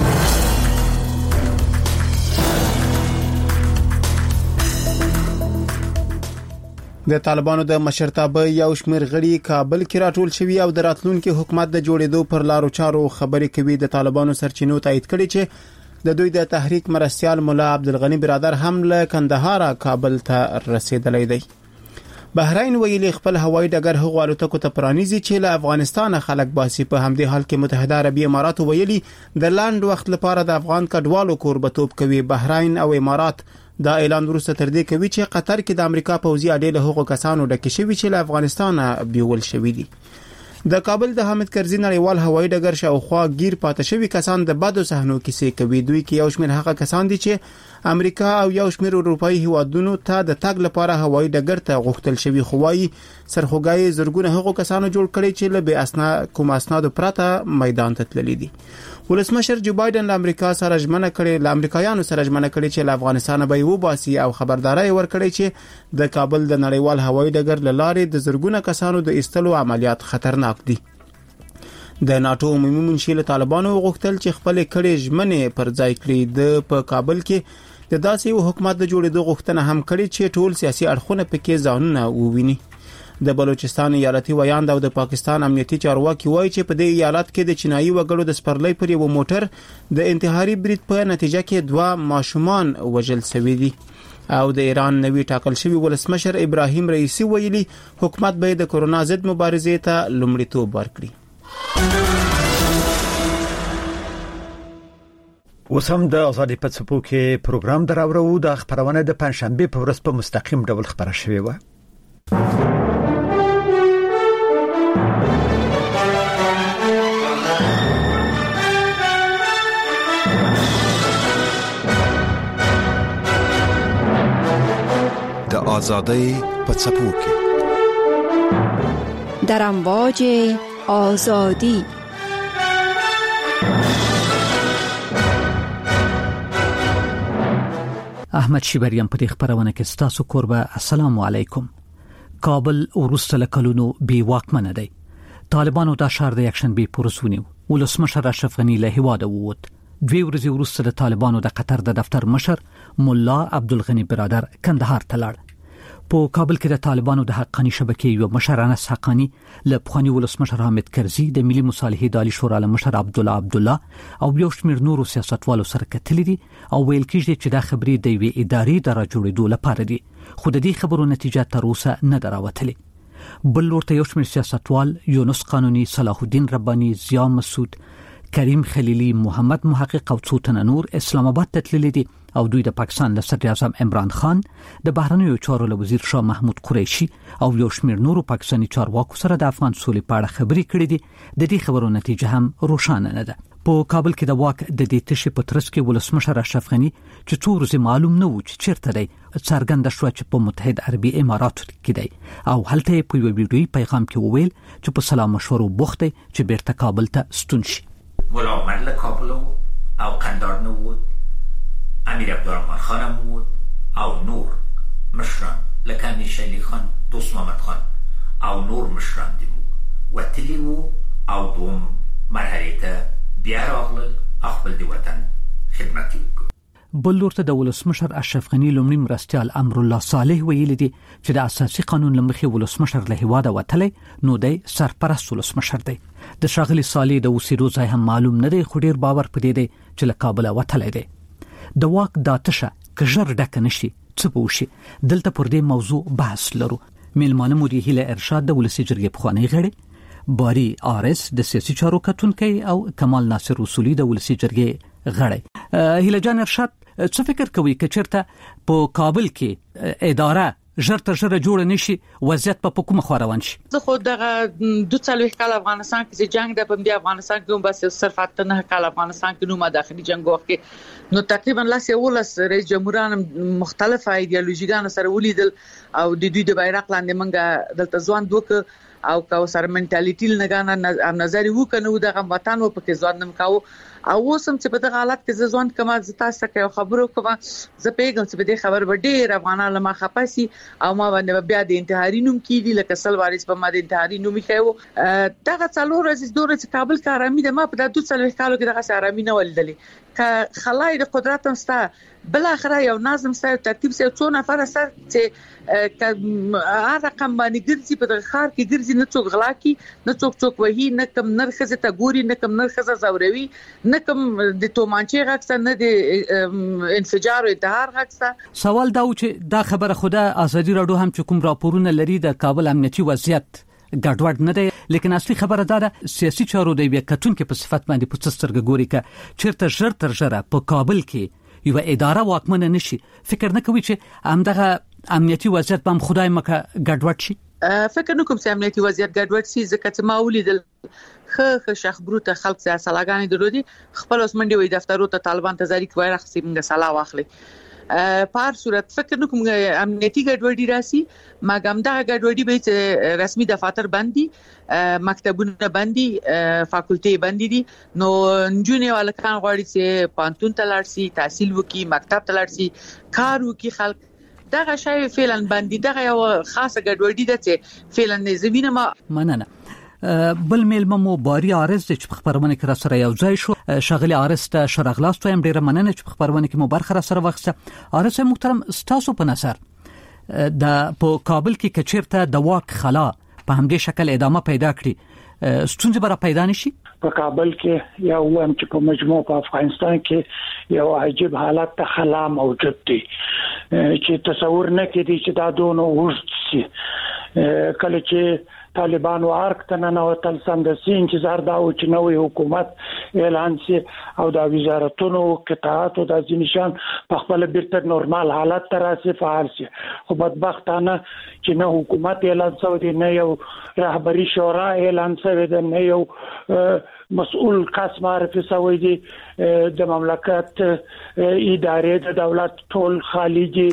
د طالبانو د مشرتابه یو شمېر غړي کابل کې راټول شوي او د راتلونکي حکومت د جوړېدو پر لارو چارو خبرې کوي. د طالبانو سرچینو تایید کړي چې د دوی د تحریک مرستيال مولا عبدالغنی برادر هم له کندهار کابل ته رسیدلی دی. بحرین ویلي خپل هوایي ډګر هغو الوتکو ته پرانیزي چې له افغانستان خلک باسي. په همدې حال کې متحده عربي امارات ویلي د لاند وخت لپاره د افغان کډوالو کوربتوب کوي. بحرین او امارات دا اعلان وروسته تر دې کوي چې قطر کې د امریکا پوځي اډې له هغو کسانو ډکې شوي چې له افغانستان بیول شوي دي. د کابل د حامد کرزي نړیوال هوایي ډګر شاوخوا گیر پاتې شوي کسان د بدو صحنو کیسې کوي. دوی کې یو شمېر هغه کسان دي چې امریکا او یو شمېر اروپאי هیوادونو ته د تګ لپاره هوایي ډګر ته غوښتل شوي خو وايي سرخوږی زرګونه هغو کسانو جوړ کړي چې له بې اسناد پرته میدان ته تللي دي. ولسمشر جو بایدن له امریکایانو سره ژمنه کړې چې له افغانستان به وباسي او خبرداري ورکړي چې د کابل د نړیوال هوایي ډګر لاره د زرګونه کسانو د ایستلو عملیات خطرناک دي. د ناتو عمومي منشي له طالبانو غوښتل چې خپل کړي ژمنې پر ځای کړي. د په کابل کې د داسې یو حکومت د جوړېدو غوښتنه هم کړي چې ټول سیاسي اړخونه پکې ځانونه وویني. د بلوچستان ایالتي ویاند او د پاکستان امنیتي چارواکي وایي چې په دې ایالت کې د چینایي وګړو د سپرلۍ پر یو موټر د انتحاري برید په نتیجه کې 2 ماشومان وژل شوي دي. او د ایران نوی ټاکل شوی ولسمشر ابراهیم رئیسی ویلي حکومت به د کورونا ضد مبارزې ته لومړیتوب ورکړي. اوس هم د آزادۍ په څپو کې پروګرام دراوړو. د خبرونه د پنځشنبه په ورځ په مستقیم ډول خبره شوې و. د آزادۍ په څپو کې در امواج آزادی احمد شیبریان په دې خبرونه کې ستاسو قربه. السلام علیکم. کابل وروسته له کلونو بې واکمنه دی. طالبانو دا ښار د یکشنبه پورس ونیو. ولسمشر اشرف غنی له هیواده ووت. 2 ورځې وروسته د طالبانو د قطر د دفتر مشر مولا عبدالغنی برادر کندهار ته لاړ. په کابل کې د طالبانو د حقانی شبکې یو مشر انس حقانی له پخوانی ولسمشر حامد کرزي د ملي مصالحې دالي شورا له مشر عبدالله او یو شمېر نورو سیاستوالو سره کتلې دي او ویل کېږي چې دا خبرې د یوې ادارې د راجوړېدو لپاره دي خو د دې خبرو نتیجه تر اوسه نه دراوتلې. بل ورته یو شمېر سیاستوال یونس قانوني، صلاح الدین رباني، ضیا مسعود، کریم خلیلی، محمد محقق او څو تنه نور اسلام آباد ته تللي دي او دوی د پاکستان له صدر اعظم عمران خان، د بهرنیو چارو له وزیر شاه محمود قریشي او یو شمېر نورو پاکستاني چارواکو سره د افغان سولې په اړه خبرې کړې دي. د دې خبرو نتیجه هم روښانه نه ده. په کابل کې د واک د دې تشې په ترڅ کې ولسمشر اشرف غنی چې څو ورځې معلوم نه و چې چیرته دی څرګنده شوه چې په متحده عربي اماراتو کې دی او هلته په یو ویډیویي پیغام کې وویل چې په سلام مشورو بوخت دی چې بیرته کابل ته ستون شي. مولا عمر له کابل او قندهار نه ووت، امیر عبدالرحمن خان هم ووت او نور مشران لکه امیر شیلی خان، دوست محمد خان او نور مشران دي وتلي وو او دوم مرحله ته بیا راغلل خپل د وطن خدمت وکړي. بل ورته د ولسمشر اشرف غنی لومړي مرستيال امر الله صالح ویلي دي چې د اساسي قانون لمخې ولسمشر له هواده وتلی نو دی سرپرست ولسمشر دی. د شاغلي صالح د اوسېدو ځای هم معلوم نه دی خو ډیر باور پدې دی چې له کابل وتلی دی. د واک داتشه کژر ډک نشي څه پوښي دلته پر دې موضوع بحث لرو. میلمانه مو دی هله ارشاد د ولسی جرګې پخوانی غړي، باری آرس د سیاسي چارو کتونکي او کمال ناصر رسولي د ولسی جرګې غړی. هیله جان ارشاد څه فکر کوي چې چیرته په کابل کې اداره ژر تر ژره جوړ نشي وضعیت په کومه خوا روان شي؟ زه خو دغه 42 کال افغانستان کې جنگ د پم دی افغانستان کې بس صرف 8 کال افغانستان کې نو داخلي جنگ وخت کې نو تقریبا لاس ولس رئیس جمهوران مختلف ایدئولوژیګان سره ولیدل او د دوی د بیرغ لاندې منګه دلته ځوان دوک او کا سره منټالیټی لګانا نظر وکنو دغه وطن و پکې ځوان نم کاو او وسم چې په دغه حالت کې ځوان کما زتا سکه خبرو کوم زه پیغام چې به خبر وړي افغانان لما خپاسي او ما باندې بیا د انتحاري نوم کیدی لکه سل وارث په ما د انتحاري نوم خېو دغه څلور ورځې دوره چې کابل کې آرامي ده ما په 2 کالو کې دغه آرامي نه ولدلې ک خلای د قدرت هم ستا بل اخره یو نظم سره ترتیب سره څو نفر سره چې رقم باندې ګرځي په خار کې ګرځي نه څوک غلا کی نه څوک وਹੀ نه کم نرخصه ته ګوري نه کم نرخصه زوروي نه کم د تومانچې غاکسه نه د انفجار او انتحار غاکسه. سوال دا و چې دا خبره خوده ازادي راډیو هم چې کوم راپورونه لري د کابل امنیتي وضعیت ګډوډ نه دی لیکن اصلي خبره دا ده سیاسي چارو د یو کتونکو په صفت باندې په سترګ ګوري ک چیرته ژر تر ژره په کابل کې یو اداره واکمنه نشي فکر نه کوي چې همدغه امنیتي وضعیت به خدای مکه ګډوډ شي؟ فکر نه کوم چې امنیتي وضعیت ګډوډ شي ځکه چې ما ولیدل خه شخبروت خلک سره سلاګانی درودي خپل اوسمنډي وي دفترو ته طالبان ته ځاری کوي راخسي موږ سلا واخلي په صورت فکر نکوم امنیتي ګډوډي راسي مګم دا ګډوډي به چې رسمي دفاتر باندې مکتبونه باندې فاکولټي باندې دي نو نجونې ولکان غواړي چې پانتون تلل شي تحصیل وکي مکتب تلل شي کار وکي خلک دغه شی فعلا باندې دغه یو خاصه ګډوډي ده چې فعلا زمينه ما مننه. بل میلمه مو باری عارض چې په خبرونه کې را سره یو ځای شو شغلی عارض ته شرغلاست وایم ډیره مننه چې په خبرونه کې مو برخه را سره وخته. عارض محترم ستاسو په نظر د په کابل کې کچیرته د واک خلا په همدې شکل ادامه پیدا کړي ستونزې به پیدا نشي؟ په کابل کې یا وایم چې په مجموع په افغانستان کې یو عجیب حالت ته خلا موجود دی چې تصور نه کېدی چې دا دونه وښت شي. کله چې طالبان وارک ته نه وتل سمدسي انتظار دا و چې نوې حکومت اعلان شي او د وزارتونو قطاعات او د ځینشان په خپل بیرته نورمال حالت ته راسي فعال شي خو بدبختانه چې نه حکومت اعلان شوی دی نه یو رهبری شورا اعلان شوی دی نه یو مسؤل کس معرفي شوی دی د مملکت ادارې د دولت ټول خالی دي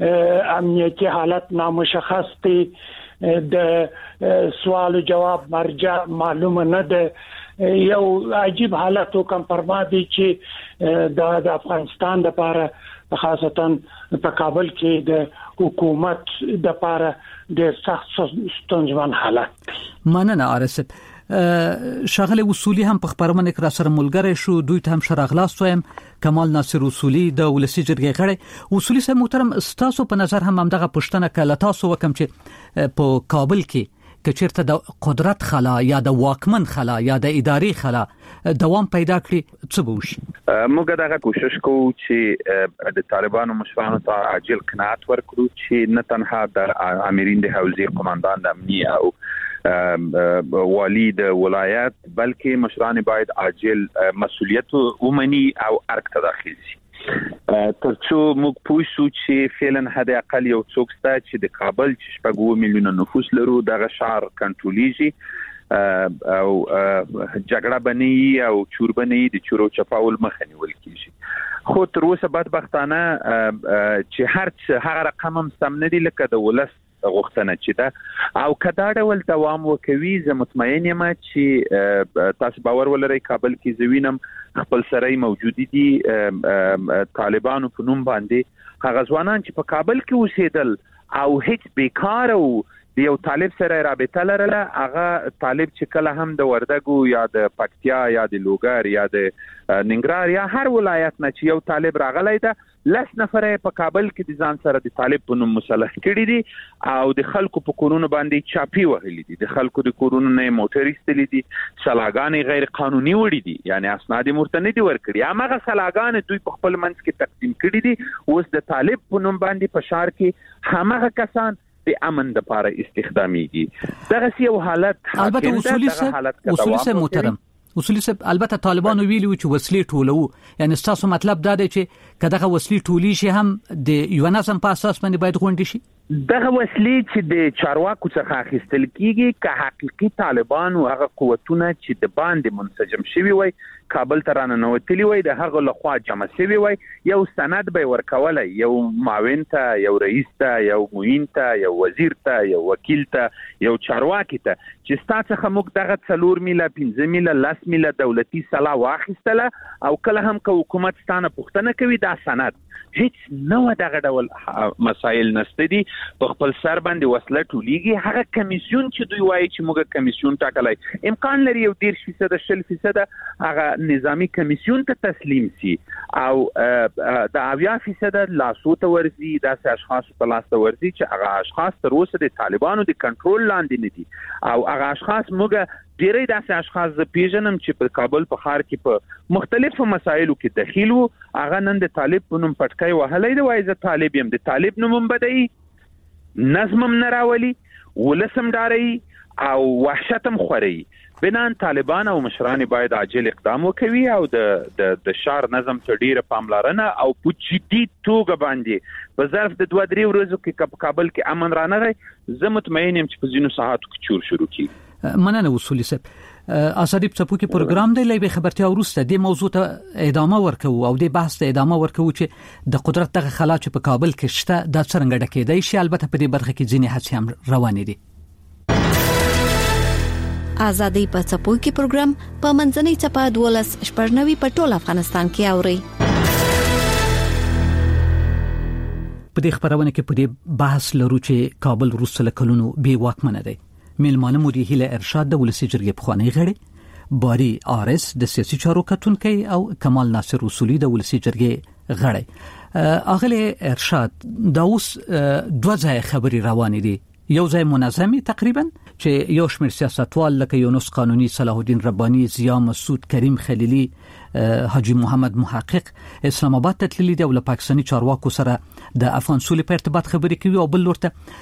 امنیتي حالت نامشخص دی د سوال جواب مرجع معلومه نه ده یو عجیب حالت کوم پرما دي چې د افغانستان د لپاره خاصتا په کابل کې د حکومت د لپاره د سخت ستونزمن حالت. مننه عارف. شغله اصولي هم په خبرونه کې را سره ملګری شو دوی ته هم شرغلاست وایم کمال ناصر اصولي د ولسی جرګې غړي اصولي سره محترم ستاسو په نظر هم دغه پښتنه کله تاسو وکم چې په کابل کې کچیرته د قدرت خلا یا د واکمن خلا یا د اداري خلا دوام پیدا کړي څه به وشي؟ موږ دغه کوشش کوو چې د طالبانو مشرانو ته عاجل قناعت ورکړو چې نه تنها د امرین د حوزې قوماندان د امنیه او والی د ولایت بلکې مشران باید عاجل مسؤلیت ومني او ارګ ته داخل شي ترڅو موږ پوه شو چې فعلا حد اقل یو څوک ستا چې د کابل چې 2 میلیونه نفوس لرو دغه شهر کنټرولیږي او جګړه بني او چور بني د چورو چپاول مخه نیول کیږي خو تر اوسه بدبختانه چې هر رقم هم سم نه دی لکه د ولس غوښتنه چې دا او کدا ډول دوام وکوي زه مطمئن یم چې تاسو باور ولرئ کابل کې زوینم خپل سره موجودي دي طالبانو په نوم باندې هغه ځوانان چې په کابل کې اوسېدل او هیڅ بیکار او د یو طالب سره رابطه لرله هغه طالب چې کله هم د وردګو یا د پکتیا یا د لوګر یا د ننګرهار یا هر ولایت نه چې یو طالب راغلی ده لس نفره په کابل کې د ځان سره د طالب په نوم مسلح کړي دي او د خلکو په کورونو باندې چاپی وهلي دي د خلکو د کورونو نه موټر ایستلي دي سلاګانې غیر قانوني وړي دي یعنی اسناد مرتندي ورکړي هغه سلاګانې دوی په خپل منځ کې تقسیم کړي دي اوس د طالب په نوم باندې په شهر کې هغه کسان د امن د لپاره استخداميږي دغه یو حالت البته اصولي سه محترم اصولي صاحب البته طالبانو ویلي چې وسلې ټولو یعنی تاسو مطلب دا دی چې کداغه وسلې ټولي شي هم د یو نظم په اساس باندې باید غونډي شي دغه وسلې چې د چارواکو څخه اخیستل کیږي که حقيقي طالبان او هغه قوتونه چې د باندې منسجم شوي وي کابل ته راننوتلی وي د هغه لخوا جمع شوي وي یو سند به ورکولای یو معاون ته یو رئیس ته یو معین ته یو وزیر ته یو وکیل ته یو چارواکي ته چې ستاسو خموږ دغه 4 میله 15 میله 10 میله دولتي سلا واخیستله او کله هم که حکومت ستانه پوښتنه کوي دا سند هیڅ نو دغه ډول مسایل نشته دي په خپل سر باندې وسله ټولیږي هغه کمیسیون چې دوی وایي چې موږ کمیسیون ټاکلای امکان لري یو 10% 10% هغه نظامی کمیسیون ته تسلیم شي او د 80% لاسو ته ورزي د اشخاص په لاس ته ورزي چې هغه اشخاص تر اوسه د طالبانو د کنټرول لاندې نه دي او هغه اشخاص موږ ډیرې داسې اشخاص د پیژنم چې په کابل په ښار کې په مختلفو مسایلو کې دخیل وو هغه نن د طالب په نوم پټکای وهلې دی وایي زه طالب یم د طالب نوم بدای نظم نه راولي ولسم داري او وحشتم خوري بنان طالبان او مشران باید عاجل اقدام وکوي او د شهر نظم ته ډیره پاملرنه او په جدي توګه باندې په ظرف د 2-3 ورځو کې کابل کې امن رانغی زه مطمئن یم چې په ځینو ساعتو کې چور شروع کیږي مننه اصولي صاحب اسادیب څپو کې پروګرام دی لای به خبرتیا ورسته د موضوع ته ادامه ورکو او د بحث ته ادامه ورکو چې د قدرت دغه خلا چې په کابل کې شته د څرنګه ډکېدای شي البته په دې برخه کې ځینې هڅې هم روانې دي آزادۍ په څپو کې پروګرام په منځنۍ چپه 12 شپږنوي په ټول افغانستان کې اوري په دې خبرونه کې په دې بحث لرو چې کابل وروسته له کلونو بې واکمنه دی میلمانه مو هیله ارشاد د ولسی جرګې پخوانی غړي باري آرس د سیاسي چارو کتونکي او کمال ناصر اصولي د ولسی جرګې غړي اغله ارشاد دا اوس دوه ځای خبري روانې دي یو ځای منظمي تقریبا چې یو شمېر سیاستوال لکه یونس قانوني صلاح الدین رباني ضیا مسعود کریم خلیلی حاجی محمد محقق اسلام آباد ته تللي دي او له پاکستاني چارواکو سره د افغان سولې په ارتباط خبرې کوي او بل ورته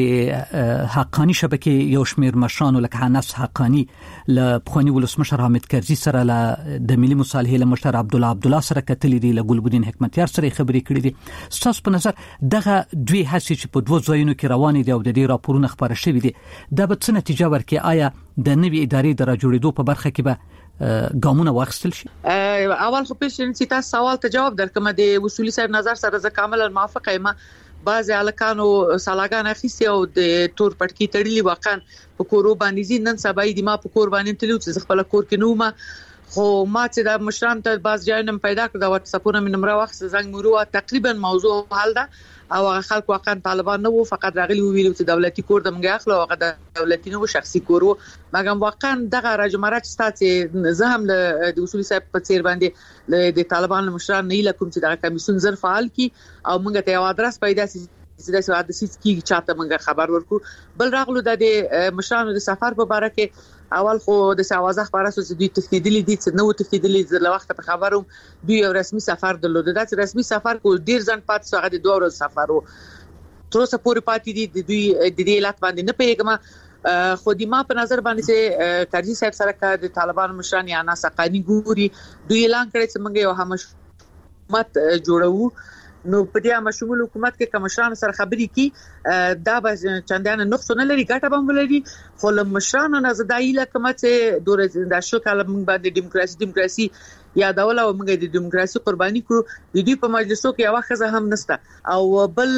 د حقانی شبکې یو شمېر مشرانو لکه حنس حقانی له پخوانی ولسمشر حامد کرزي سره له د ملي مصالحې له مشر عبد الله سره کتلي دي له ګلبدین حکمتیار سره خبرې کړې دي تاسو په نظر دغه دوی هڅې چې په دوه ځایونو کې روانې دي او د دې راپورونه خبره شوې دي دا به څه نتیجه ورکړي آیا د نوې ادارې د راجوړېدو په برخه کې به ګامونه واخیستل شي اول خو پیشن چې تاسو سوال ته جواب درکم د اصولي صاحب نظر سره زه کاملا موافق یم بعض الکانو سالاګان اخیستي او د تور پټکی تړلي واقعا په کورو باندې نن سبا د ما په کور باندې تلو چې خپل کور کې نو ما خو ما چې د مشران ته بعض ځایونه پیدا کړ د واتس اپونه من نمبر واخ زنګ مرو تقریبا موضوع حل ده او خلک واقعا طالبان نه وو فقط راغلي ویلو چې دولتي کور د منګه اخلو او د دولتي نو شخصي کور مګم واقعا دغه راجمرات ستاسو زه هم د اصولي صاحب په څیر باندې د طالبان مشران نه لکم چې د کمیسیون زر فعال کی او موږ ته یو ادرس پیدا سي د سوادسیت کی چاته موږ خبر ورکو بل راغلو د مشرانو د سفر په اړه کې اول خو د سوازه خبره سوځي دوی تفصیلي دي چې نو تفصیلي د وخت په خبرو دوی یو رسمي سفر درلود د رسمي سفر کو ډیر ځن پات څنګه د 2 ورځې سفر وو تر اوسه پورې پاتې دي د دوی د دې علت باندې نه پیګم خو د ما په نظر باندې چې کرزي صاحب سره د طالبان مشران یا ناسقانی ګوري دوی اعلان کړی چې موږ یو حکومت جوړو نو په دې مشمول حکومت کې کمشران سره خبرې کی دا به چندان نقص نه لري ګټه به ولري خو لمشران نه زدايله کومه چې دوره د شو کله موږ باندې دیموکراسي یا دوله او موږ د دیموکراسي قرباني کړو د دې په مجلسو کې یو خزه هم نشته او بل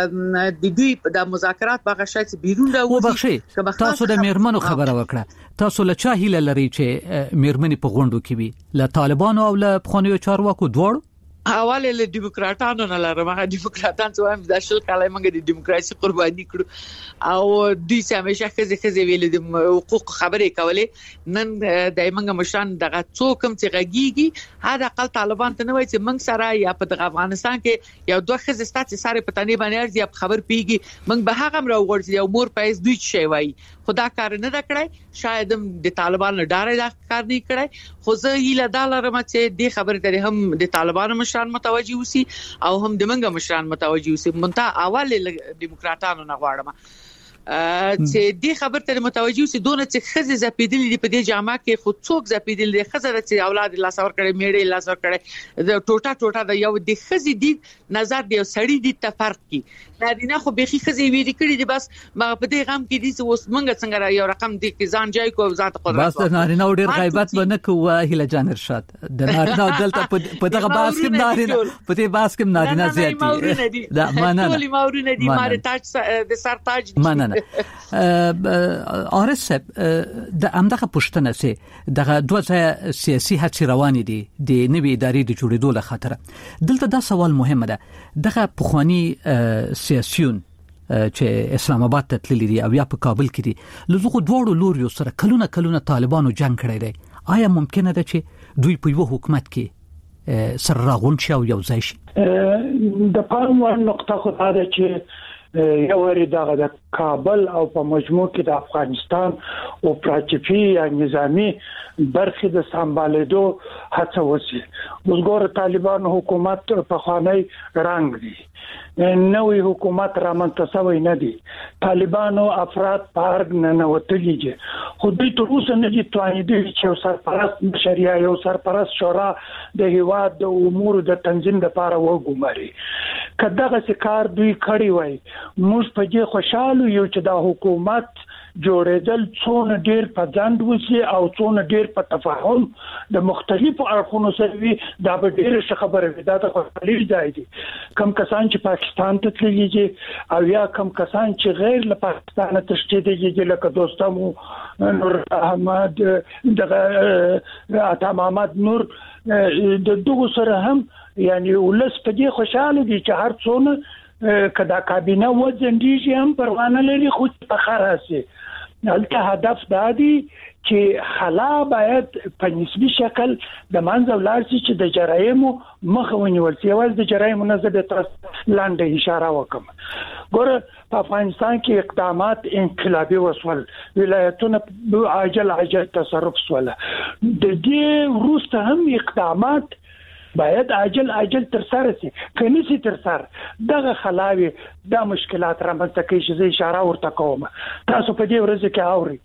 د دې د مذاکرات په غشای چې بیرون راوځي تاسو د میرمنو خبره وکړه تاسو له چا هیله لري چې میرمنې په غونډو کې وي له طالبانو او له پخوانیو چارواکو دواړو حواله له دیموکراتانو نه لرم هغه دیموکراتان چې هم د شل کله موږ د دیموکراسي قرباني کړو او دوی چې همیشه خزه ویل د حقوق خبرې کولې نن دایمنګ مشران دغه څوکم چې غږیږي هدا خپل طالبان ته نه وایي چې موږ سره یا په افغانستان کې یو دوه خزه ستاسو سره په تنې باندې ارزي خبر پیږي موږ به هغه راوړل یو مور پېس دوی شي وایي خدا کار نه کړای شاید د طالبان ډارې دا کار نه کړای خو زه هیله دالرم چې د خبرې ته هم د طالبان مشران متوجي وسی او هم د منګه مشران متوجي وسی مونته اول دیموکراتانو نه غواړم چې دې خبر ته متوجي سي دونه چې خزه زپیدلې دی په دې جامه کې خود څوک زپیدلې دی خزه چې اولاد الله سور کړي میړې الله سور کړي د ټوټه د یو د خزه دی نظر دی سړی دی تفرق کی نارینه خو بيخي خزه ویری کړي دی بس ما په دې غم کې دي چې اوس منګه څنګه یو رقم دی کې ځان جای کو ځان قدرت بس د نارینه ډېر غیبت بنه کوه هله جان ارشاد د نارینه دلته په دغه باس کې نارینه په دې باس کې نارینه زیاتی دا معنا ټول ماورونه دي ماره تاج د سر تاج معنا آرس د امدغه پښتنه سي دغه دوه سیاسي هڅې روانې دي د نوې ادارې د جوړېدو لخاطر دلته دا سوال مهمه ده دغه پخوانی سیاسيون چې اسلام آباد ته تللي دي او یا په کابل کې دي لږه دوړو لوري سره کلونه طالبانو جنگ کړی دی آیا ممکنه ده چې دوی په یو حکومت کې سره راغون شي او یو ځای شي د پام وړ نقطه خو دا ده چې یو ورې د کابل او په مجموع کې د افغانستان او پراچپی یا نظامی برخه د سمبالېدو هڅه وشي وګوره طالبان حکومت په خوانی رنگ دي نوې حکومت را منتصوي نه دي طالبانو افراد پارګ نه وتلي دي خو دوی تر اوسه نه دي توانیدي چې سرپرست شریعه یو سرپرست شورا د هیواد د امور د تنظیم لپاره وګماري کداغه کار دوی کړی وای موږ په دې خوشاله یو چې د حکومت جوړېدل څونه ډېر په ځند وسی او څونه ډېر په تفاهم د مختلفو اړخونو سره وي دا به ډېر خبره وي دا د خپلې ځای دي کم کسان چې پاکستان ته تللي دي او یا کم کسان چې غیر له پاکستان تشتیدي دي لکه دوستمو نور احمد دغه عطا محمد نور د دغه سره هم یعنی ولس په دې خوشاله دي چې هر څونه کدا کابینه وځندېږي هم پروانه لري خو په خراسي دلته هدف دا دی چې خلا باید په نسبی شکل د منځ ولر چې د جرایمو مخه ونیول شي ول د جرایمو نه زده تر لاندې اشاره وکم ګوره په افغانستان کې اقدامات انقلابي وسول ولایتونه عاجل تصرف وسول د دې وروسته هم اقدامات باید عاجل تر سره شي کني سي تر سره دغه خلاوي دا مشکلات رامنځته کوي چې اشاره ورته کوم تاسو په دې ورځ کې اوري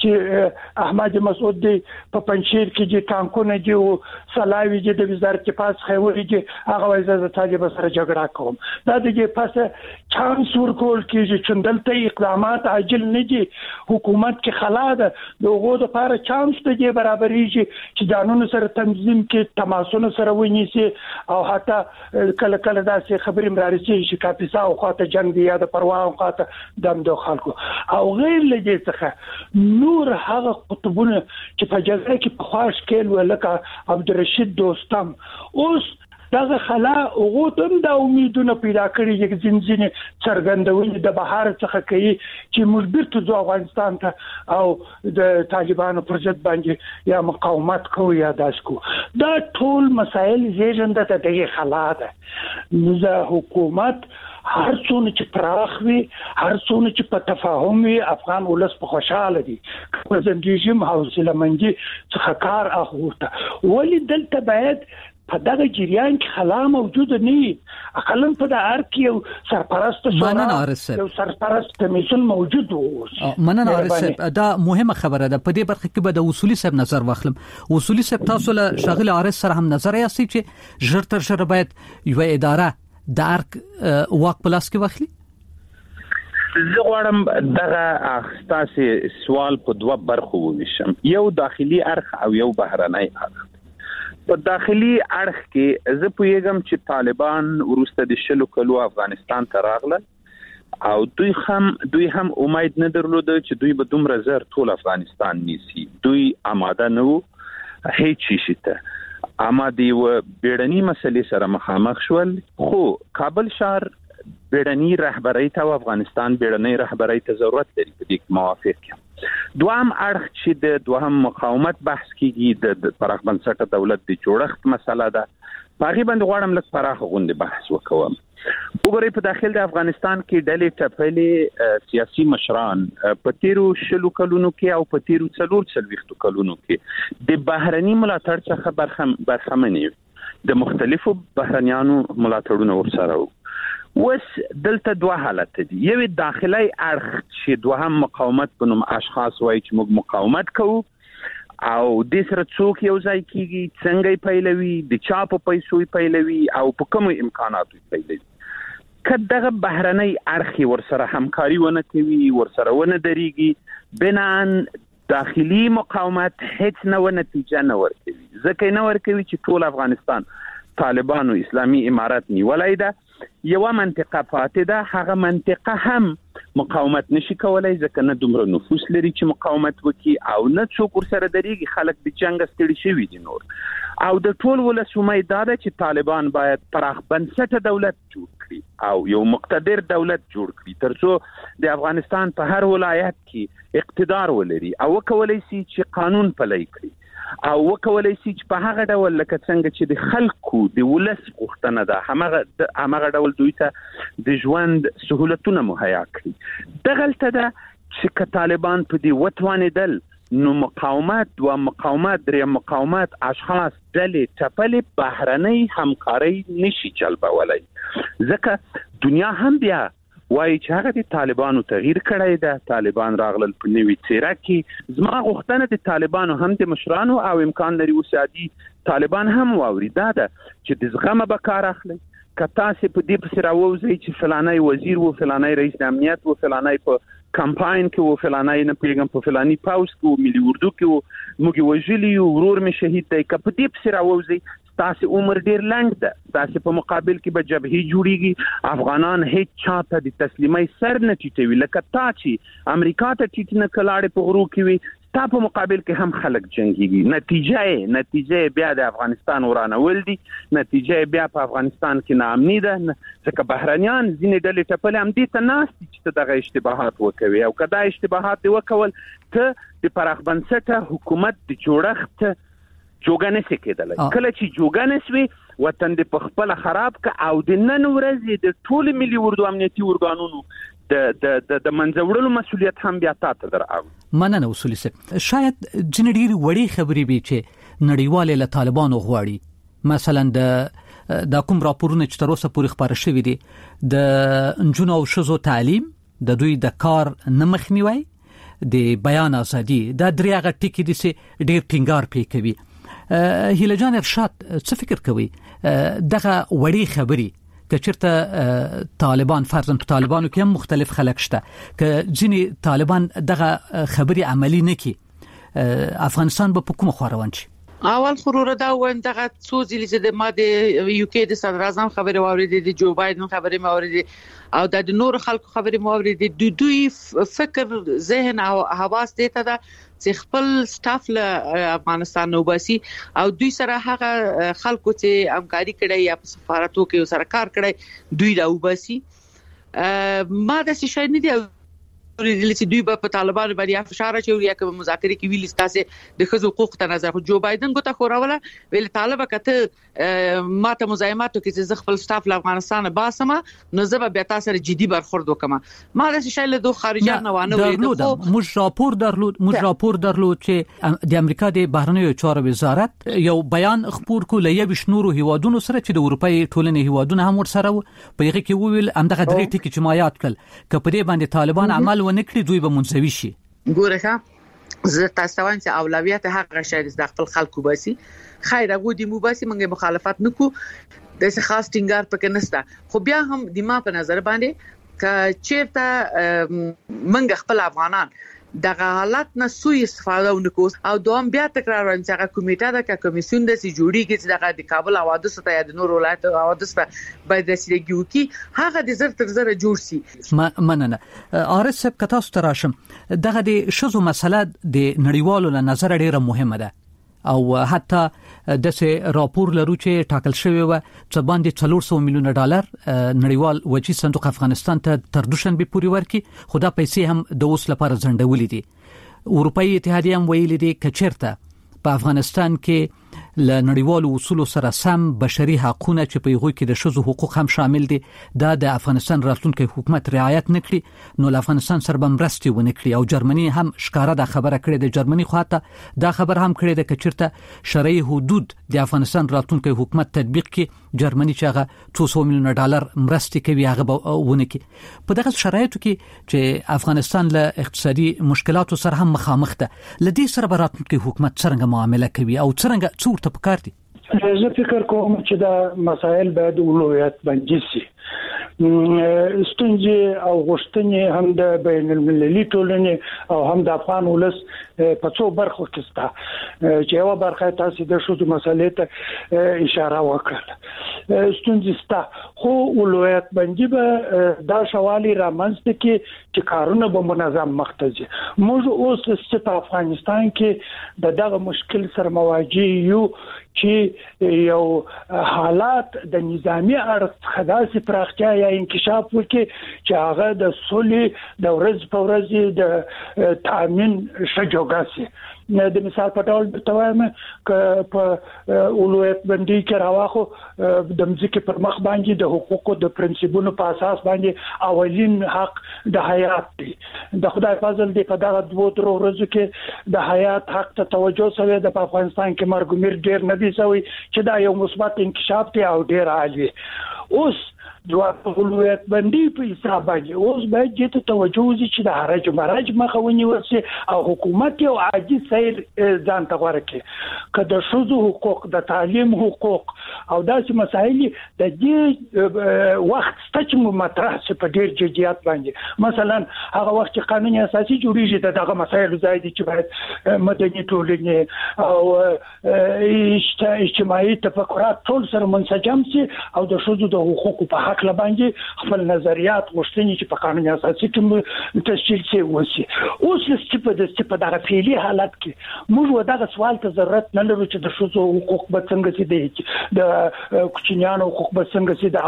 چې احمد مسعود دی په پنځیر کې چې ټانکونه دی او سلاوي دی د وزارت پاس خوري دی هغه وایي د طالب سره جګړه کوم دا د پاسه چانس ورکول کېږي چې دلته اقدامات عاجل نه دي حکومت کې خلا ده دغه د لپاره چانس ته برابرېږي چې قانون سره تنظیم کې تماسونه سره ونیسي او حتی کله داسې خبرې مرارسي چې کاپیسا او خاطر جنگ دی یا د پروا او خاطر دمدو خلکو او غیر لدې څخه نور هغه قطبونه چې په جګړه کې په خاص کې ولکه عبدالرشید دوستم اوس دغه خلا اوغوتم د امیدونو پیدا کړی چې زنجینه څرګندونې د بهار څخه کوي چې مجبور ته افغانستان ته او د طالبانو پر ضد باندې یا مقاومت کوي یا داس کو دا ټول مسائل زیږنده ته دغه خلا ده نو حکومت هر څونه چې پراخ وي هر څونه چې په تفاهم وي افغان ولس په خوشاله دي په زندګیم حوصله مندي څخه کار اخوته ولی دلته باید په دغه جریان کې خلا موجود نه اقلن په د ار کې یو سرپرست شورا یو سرپرست کمیسیون موجود وو مننه ارسب دا مهمه خبره ده په دې برخه کې به د اصولي صاحب نظر واخلم اصولي صاحب تاسو له شاغل ارس سره هم نظر یاستئ چې ژر تر ژره باید یو اداره د ارک واک پلاس کې واخلي زه غواړم دغه اخستاسي سوال په دوه برخو وویشم یو داخلي ارخ او یو بهرنی ارخ په داخلي اړخ کې زه پوهیږم چې طالبان وروسته د شلو کلو افغانستان ته راغله او دوی هم امید نه درلوده چې دوی به دومره زر ټول افغانستان نیسي دوی آماده نه وو هیڅ شي ته آماده و بیړني مسلې سره مخامخ شول خو کابل شهر بیړني رهبرۍ ته او افغانستان بیړني رهبرۍ ته ضرورت لري په دې موافق یم دوام اړخ چې د دوهم مقاومت بحث کیږي د پراخ بنسټه دولت د جوړښت مسله ده باغی باندې غواړم لږ پراخ غونډه بحث وکوم وګورئ په داخل د افغانستان کې ډلې ټپلې سیاسي مشران په تیرو شلو کلونو کې او په تیرو 40 کلونو کې د بهرني ملاتړ څخه برخمنې د مختلفو بهرنیانو ملاتړونو ورسره وس دلته دوه حالت دي. یو داخلي اړخ چې دوهم مقاومت په نوم اشخاص وایي چې موږ مقاومت کوو او د سره څوک یو ځای کیږي، څنګه پیلوي، د چا په پیسو پیلوي او په کوم امکاناتو پیلوي. کله بهرنۍ اړخ ورسره همکاري ونه کوي، ورسره ونه دريږي، بنان داخلي مقاومت هیڅ نه نتیجه نه ورکوي. ځکه نه ورکوي چې ټول افغانستان طالبانو اسلامي امارات نیولای ده، یو منطقه پاتې ده، هغه منطقه هم مقاومت نشي کولای ځکه نه دومره نفوس لري چې مقاومت وکړي او نه څوک ورسره درېږي. خلک د جنگ ستړي شوي دي نور. او د ټول ولس امید ده چې طالبان باید پراخ بنسټه دولت جوړ کړي او یو مقتدر دولت جوړ کړي ترڅو د افغانستان په هر ولایت کې اقتدار ولري او وکولای شي چې قانون پلی کړي او وکولای شي چې په هغه ډول لکه څنګه چې د خلکو د ولس غوښتنه ده همغه ډول دوی ته د ژوند سهولتونه مهیا کړي. دغلته ده چې طالبان په دې وتوانېدل نو مقاومت و مقاومت درې مقاومت اشخاص ډلې ټپلې بهرنۍ همکاري نشي جلبولای. ځکه دنیا هم بیا وایي چې هغه د طالبانو تغییر کړی ده، طالبان راغلل په نوې څیره کې. زما غوښتنه د طالبانو هم د مشرانو او امکان لري وسادي طالبان هم واوري دا ده چې د زغمه به کار اخلي. که تاسو په دې پسې راووځئ چې فلانی وزیر و، فلانی رئیس امنیت و، فلانی په کمپاین کې و، فلانی نه پیغام په فلانی پاوس کې و، ملي اردو کې و، موږ وژلی یو، ورور می شهید دی. که په دې پسې راووځئ تاسو عمر ډیر لنډ ده، تاسو په مقابل کې به جبهه جوړیږي. افغانان هیڅ چاته د تسلیمۍ سر نه ټیټوي. لکه تا چې امریکا ته ټیټ نه کلاړې په غرو کې وي، تا په مقابل کې هم خلک جنگيږي. نتیجه بیا د افغانستان ورانول دي، نتیجه بیا په افغانستان کې ناامني ده. ځکه بهرنیان ځینې ډلې ټپلې هم دې ته ناست چې دغه اشتباهات وکوي او کدا اشتباهات وکول ته د پراخ بنسټه حکومت د جوړښت جوګه نشي کېدلی. کله چې جوګه نشوي وطن د پخپل خراب ک او د نن ورځې د ټول ملي اردو امنیتي ارګانونو د منځوړلو مسولیت هم بیا تاسو درآو. مننه اصولي صاحب. شاید جن ډیر وړي خبرې به چې نړیواله له طالبانو غواړي، مثلا د کوم راپورونه چې تر اوسه پورې خبره شوې دي د انجونو او شزو تعلیم، د دوی د کار نمخنیوي، د بیان ازادي، دا دریغه ټکی دي چې ډیر ټینګار پې کوي. هیله جان ارشاد څه فکر کوي دغه وړي خبري کچرته طالبان فرضاً په طالبانو کې هم مختلف خلک شته که ځینې طالبان دغه خبري عملی نه کی افغانستان به کومه خوا روان شي؟ اول خروره دا وین دغه څو ځلې چې د ماده یو کې د صدر اعظم خبره واوریدې، د جو بایدن خبره واوریدې او د نور خلکو خبره واوریدې. دوی فکر ذهن او حواس دته دا چې خپل سټاف له افغانستان نو باسي او دوی سره هغه خلکو چې همکاري کړي یا په سفارتو کې سره کار کړي دوی دا وباسي. ما د څه شي نه دی چې دوی په طالبانو باندې فشار اچوي یا کوم مذاکره کې ویل ستاسو د خزو حقوق ته نظر جو بایدن ګوته خوراوله ویل طالب کته ماته مزاحماتو کې چې خپل سټاف له افغانستان باسمه نو زه به تاسو سره جدي برخورد وکم. ما د شایله دوه خارجيان نه وانه ولیدل. موږ راپور درلود چې د امریکا د بهرنیو چارو وزارت یو بیان خبر کو لې بشنورو هیوادونو سره چې د اروپای ټولنې هیوادونو هم ورسره په هغه کې ویل همدغه درې ټکي چې ما یاد کړل ک په دې باندې طالبان عمل ونکړي دوی به منځوي شي. ګوره زه تاسو وایم چې اولویت هغه شی د خپل خلکو باسي. خیر هغه د موباسي منګه مخالفت نکو د څه خاص ټینګار پکې نشته، خو بیا هم د ما په نظر باندې ک چیرته منګه خپل افغانان دغه حالت نه سوء استفاده ونکو او دوام بیا تکرار ورن چې هغه کمیټه د کمیسیون د سي جوړیږي چې دغه د کابل حوادث ته یا د نور ولایت حوادث ته باید رسیدګي وکي هغه د زر تر زر جوړ سي. مننه آرس صاحب کتا ستراشم دغه د شزو مسله د نړیوالو له نظر ډیره مهمه ده او حتی د سه راپور لرو چې ټاکل شوی و چې باندې 400 میلیون ډالر نړیوال وجی صندوق افغانستان ته تر دوشنبه پورې ورکي، خدا پیسې هم د اوس لپاره ځنډولې دي. اروپאי اتحادیه هم ویلي دي چې چیرته په افغانستان کې ل نړیوالو اصولو سره سم بشري حقوقونه چې په یوه کې د شذو حقوق هم شامل دي دا د افغانستان راتلونکي حکومت رعایت نکړي نو افغانستان سره به مرستې ونکړي او جرمني هم ښکارا د خبره کړې د جرمني خواته دا خبر هم کړې د کچرته شرعي حدود د افغانستان راتلونکي حکومت تطبیق کې جرمني چې هغه 200 میلیون ډالر مرستې کوي هغه ونکړي په دغه شرایطو کې چې افغانستان له اقتصادي مشکلاتو سره هم مخامخ ده لدې سره به راتلونکي حکومت څنګه معامله کوي او څنګه څور ته پکار دي زه فکر کوم چې دا مسائل باید ولویت باندې شي ستونزې او غوښتنې هم د بین المللي ټولنې او هم د افغان ولس په څو برخو کې ستا چې یو برخه تاسو د شذو مسلې ته اشاره وکړه ستونزې ستا خو ولویت باندې به دا شوالي رامنځته کې چې کارونه به منظم مختځي موږ اوس په افغانستان کې دغه مشکل سره مواجه یو چې یو حالات د نظامی اړخ خداسي پراختیا یا انکشاف وکړي چې هغه د صلح د ورځ په ورځ د تامین شجوګاسي د مثال په ډول د توام ک په اولویت باندې کې راوخو د مځکې پر مخ باندې د حقوقو د پرنسپونو په اساس باندې اولین حق د حیات دی د خدای فضل دی په دغه 2-3 ورځو کې د حیات حق ته توجه شوی د افغانستان کې مرګ میر ډیر نه دی شوی چې دا یو مثبت انکشاف دی او ډیر عالی اوس د اولویت باندې په حساب باندې اوس باید چې توجه وشي چې د حرج مرج مخه ونیول شي او حکومت یو عاجز سیر ځان ته ورکړي که د شذو حقوق د تعلیم حقوق او داسې مسایل د دې وخت ستچ مطرح شي په ډیر جديات باندې مثلا هغه وخت چې قانون اساسي جوړیږي دغه مسایل ځای دي چې باید مدني ټولنې او اجتماعي تفکرات ټول سره منسجم شي او د شذو د حقوقو په حق لباندې خپل نظریات غوښتنې چې په قانون اساسي کې تشکیل شي وسی اوس چې په دغه فعلی حالت کې موږ دغه سوال ته ضرورت نه لرو چې د شذو حقوق به څنګه سي دي د کوچنیانو حقوق به څنګه سي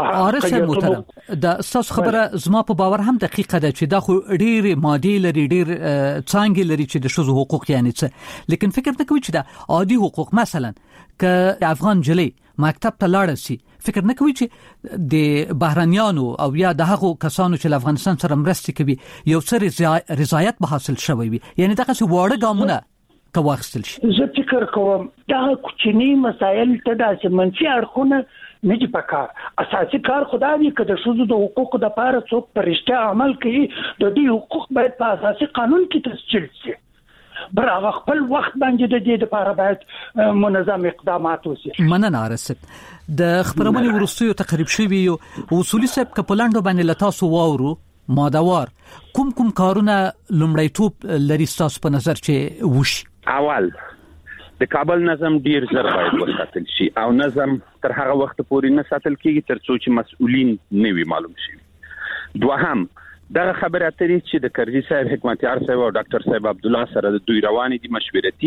د د اساس خبره زما په باور هم دقیقه ده چې دا خو ډېر مادي لري ډېر څنګه لري چې د شذو حقوق یعنی څه لیکن فکر نه کوي چې دا عادي حقوق مثلا ک افغان جلی مکتب ته لاړ شي فکر نه کوي چې د بهرانيانو او یا د هغو کسانو چې افغانستان سره مرستې کوي یو څه رضایت به حاصل شوی وي یعنی دغه څه وړه ګامونه کواخستل شي زه فکر کوم دا کوچنی مسایل ته د منفي اړخونه نه دي پکار اساسي کار خدای دی که د شذو د حقوقو د لپاره څوک پرشته عمل کوي د دې حقوق باید په اساسي قانون کې تسجیل شي برابر خپل وخت باندې د دې لپاره باید منظم اقدامات وشي مننه ارسب د خبرونه ورستیو تقریب شوی یو اصولي سب کپلاندو باندې لتاسو واورو مادوار کوم کارونه لومړیتوب لري تاسو په نظر چې وشي اول د کابل نظم ډیر زر باید وساتل شي او نظم تر هغه وخت پورې نه ساتل کیږي تر څو چې مسؤلین نه وي معلوم شي دوهم دغه خبره اترې چې د کرزي صاحب حکمتیار صاحب او ډاکټر صاحب عبد الله سره د دوی رواني دي مشورتي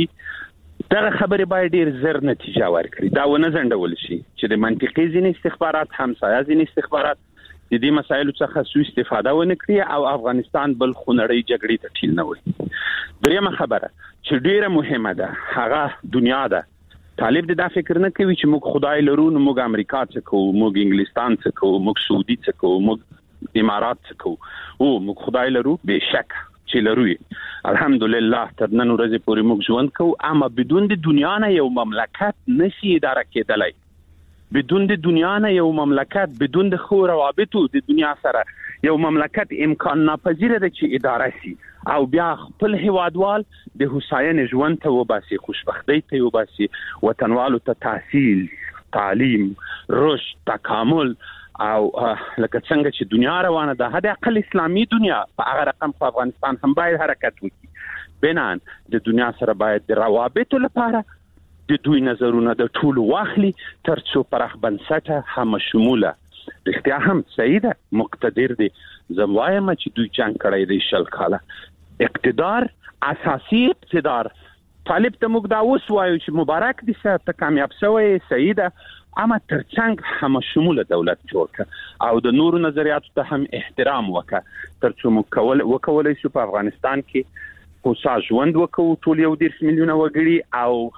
دغه خبره باید ډیر زر نتیجه ورکړي دا ونه ځنډول شي چې د منطقي ځینې استخبارات همسایه ځینې استخبارات د دې مسایلو څخه سوء استفاده ونه کړي او افغانستان بل خونړی جګړې ته ټیل نه وي دریمه خبره چې ډیره مهمه ده هغه دنیا ده طالب دا فکر نه کوي چې موږ خدای لرو نو موږ امریکا څخه کوو موږ انګلستان څخه کوو موږ سعودي څخه کوو موږ امارات څخه کوو او موږ خدای لرو بهشک چې لرو الحمدلله تر نن ورځې پورې موږ ژوند کوو اما بدون د دنیا نه یو مملکت نشي اداره کېدلای بدون د دنیا نه یو مملکت بدون د خو روابطو د دنیا سره یو مملکت امکان ناپذیره ده چې اداره شي او بیا خپل هوادوال د حسین ژوند ته وباسي خوشبختی ته وباسي وطنوالو ته تحصیل تعلیم رشد تکامل او لکه څنګه چې دنیا روانه ده هدا اقل اسلامي دنیا په هغه رقم په افغانستان هم باید حرکت وکړي بنان د دنیا سره باید د روابطو لپاره د دوی نظرونه د ټول واخلي ترڅو پرخ بنسټه هم شموله رښتیا هم سیده مقتدر دي زموایم چې دوی جنگ کړی دی شل کاله اقتدار اساسي اقتدار طالب ته موږ دا اوس وایو چې مبارک دي ته کامیاب شوی سیده اما ترڅنګ هم شموله دولت جوړ کړ او د نورو نظریاتو ته هم احترام وکړه ترڅو موږ وکولای شو په افغانستان کې هوسا ژوند وکړو ټول 1 میلیون وګړي او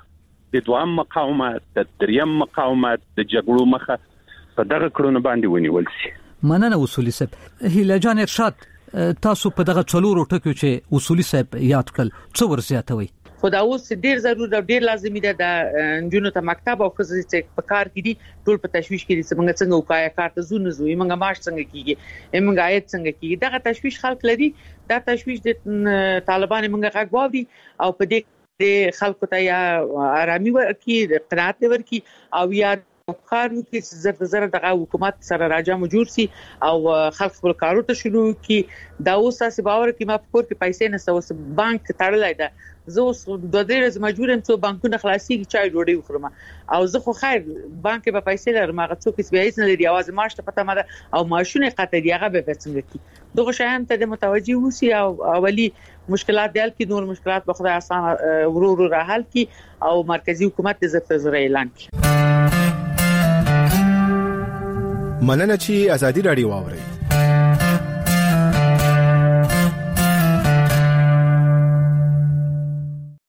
د دوام مقاومت د دریم مقاومت د جګړو مخه په دغه کړنو باندې ونیول شي. مننه اصولي صاحب. هیله جان ارشاد، تاسو په دغه څلورو ټکو چې اصولي صاحب یاد کړل څو ورزیاتوي؟ خو دا اوس ډیر ضروري او ډیر لازمي ده د جنونو ته مکتب او خزې چې په کار کې دي ټول په تشويش کې دي څنګه څنګه وکایا کار ته زونه زوي موږ ماش څنګه کیږي موږ آیت څنګه کیږي دغه تشويش خلک لري. دا تشويش د طالبان موږ غواړي او په دې د خلکو ته یا آرامي ورکړي، قناعت ورکړي او یا کارو کې زره دغه حکومت سره راځم جوړ سي او خلک خپل کارو ته شروع کی. دا اوس تاسو باور کې ما پکور کې پیسې نه سوس بانک تړلای ده، زه اوس د دې ورځ مجبور یم چې بانکونه خلاصي کی چای ډوډۍ وخورم او زه خو خیر بانک به پیسې لرم، هغه څوک چې بیايز نه لري आवाज ماش ته پته مده او ماشونه قطع دی هغه به څنګه کی. دغه شیان ته متوجي وسی او اولی مشکلات دل کې نور مشکلات به خدای آسان ورو را حل کی او مرکزی حکومت د زفزره اعلان کی. مننه چې ازادي رادیو واوري.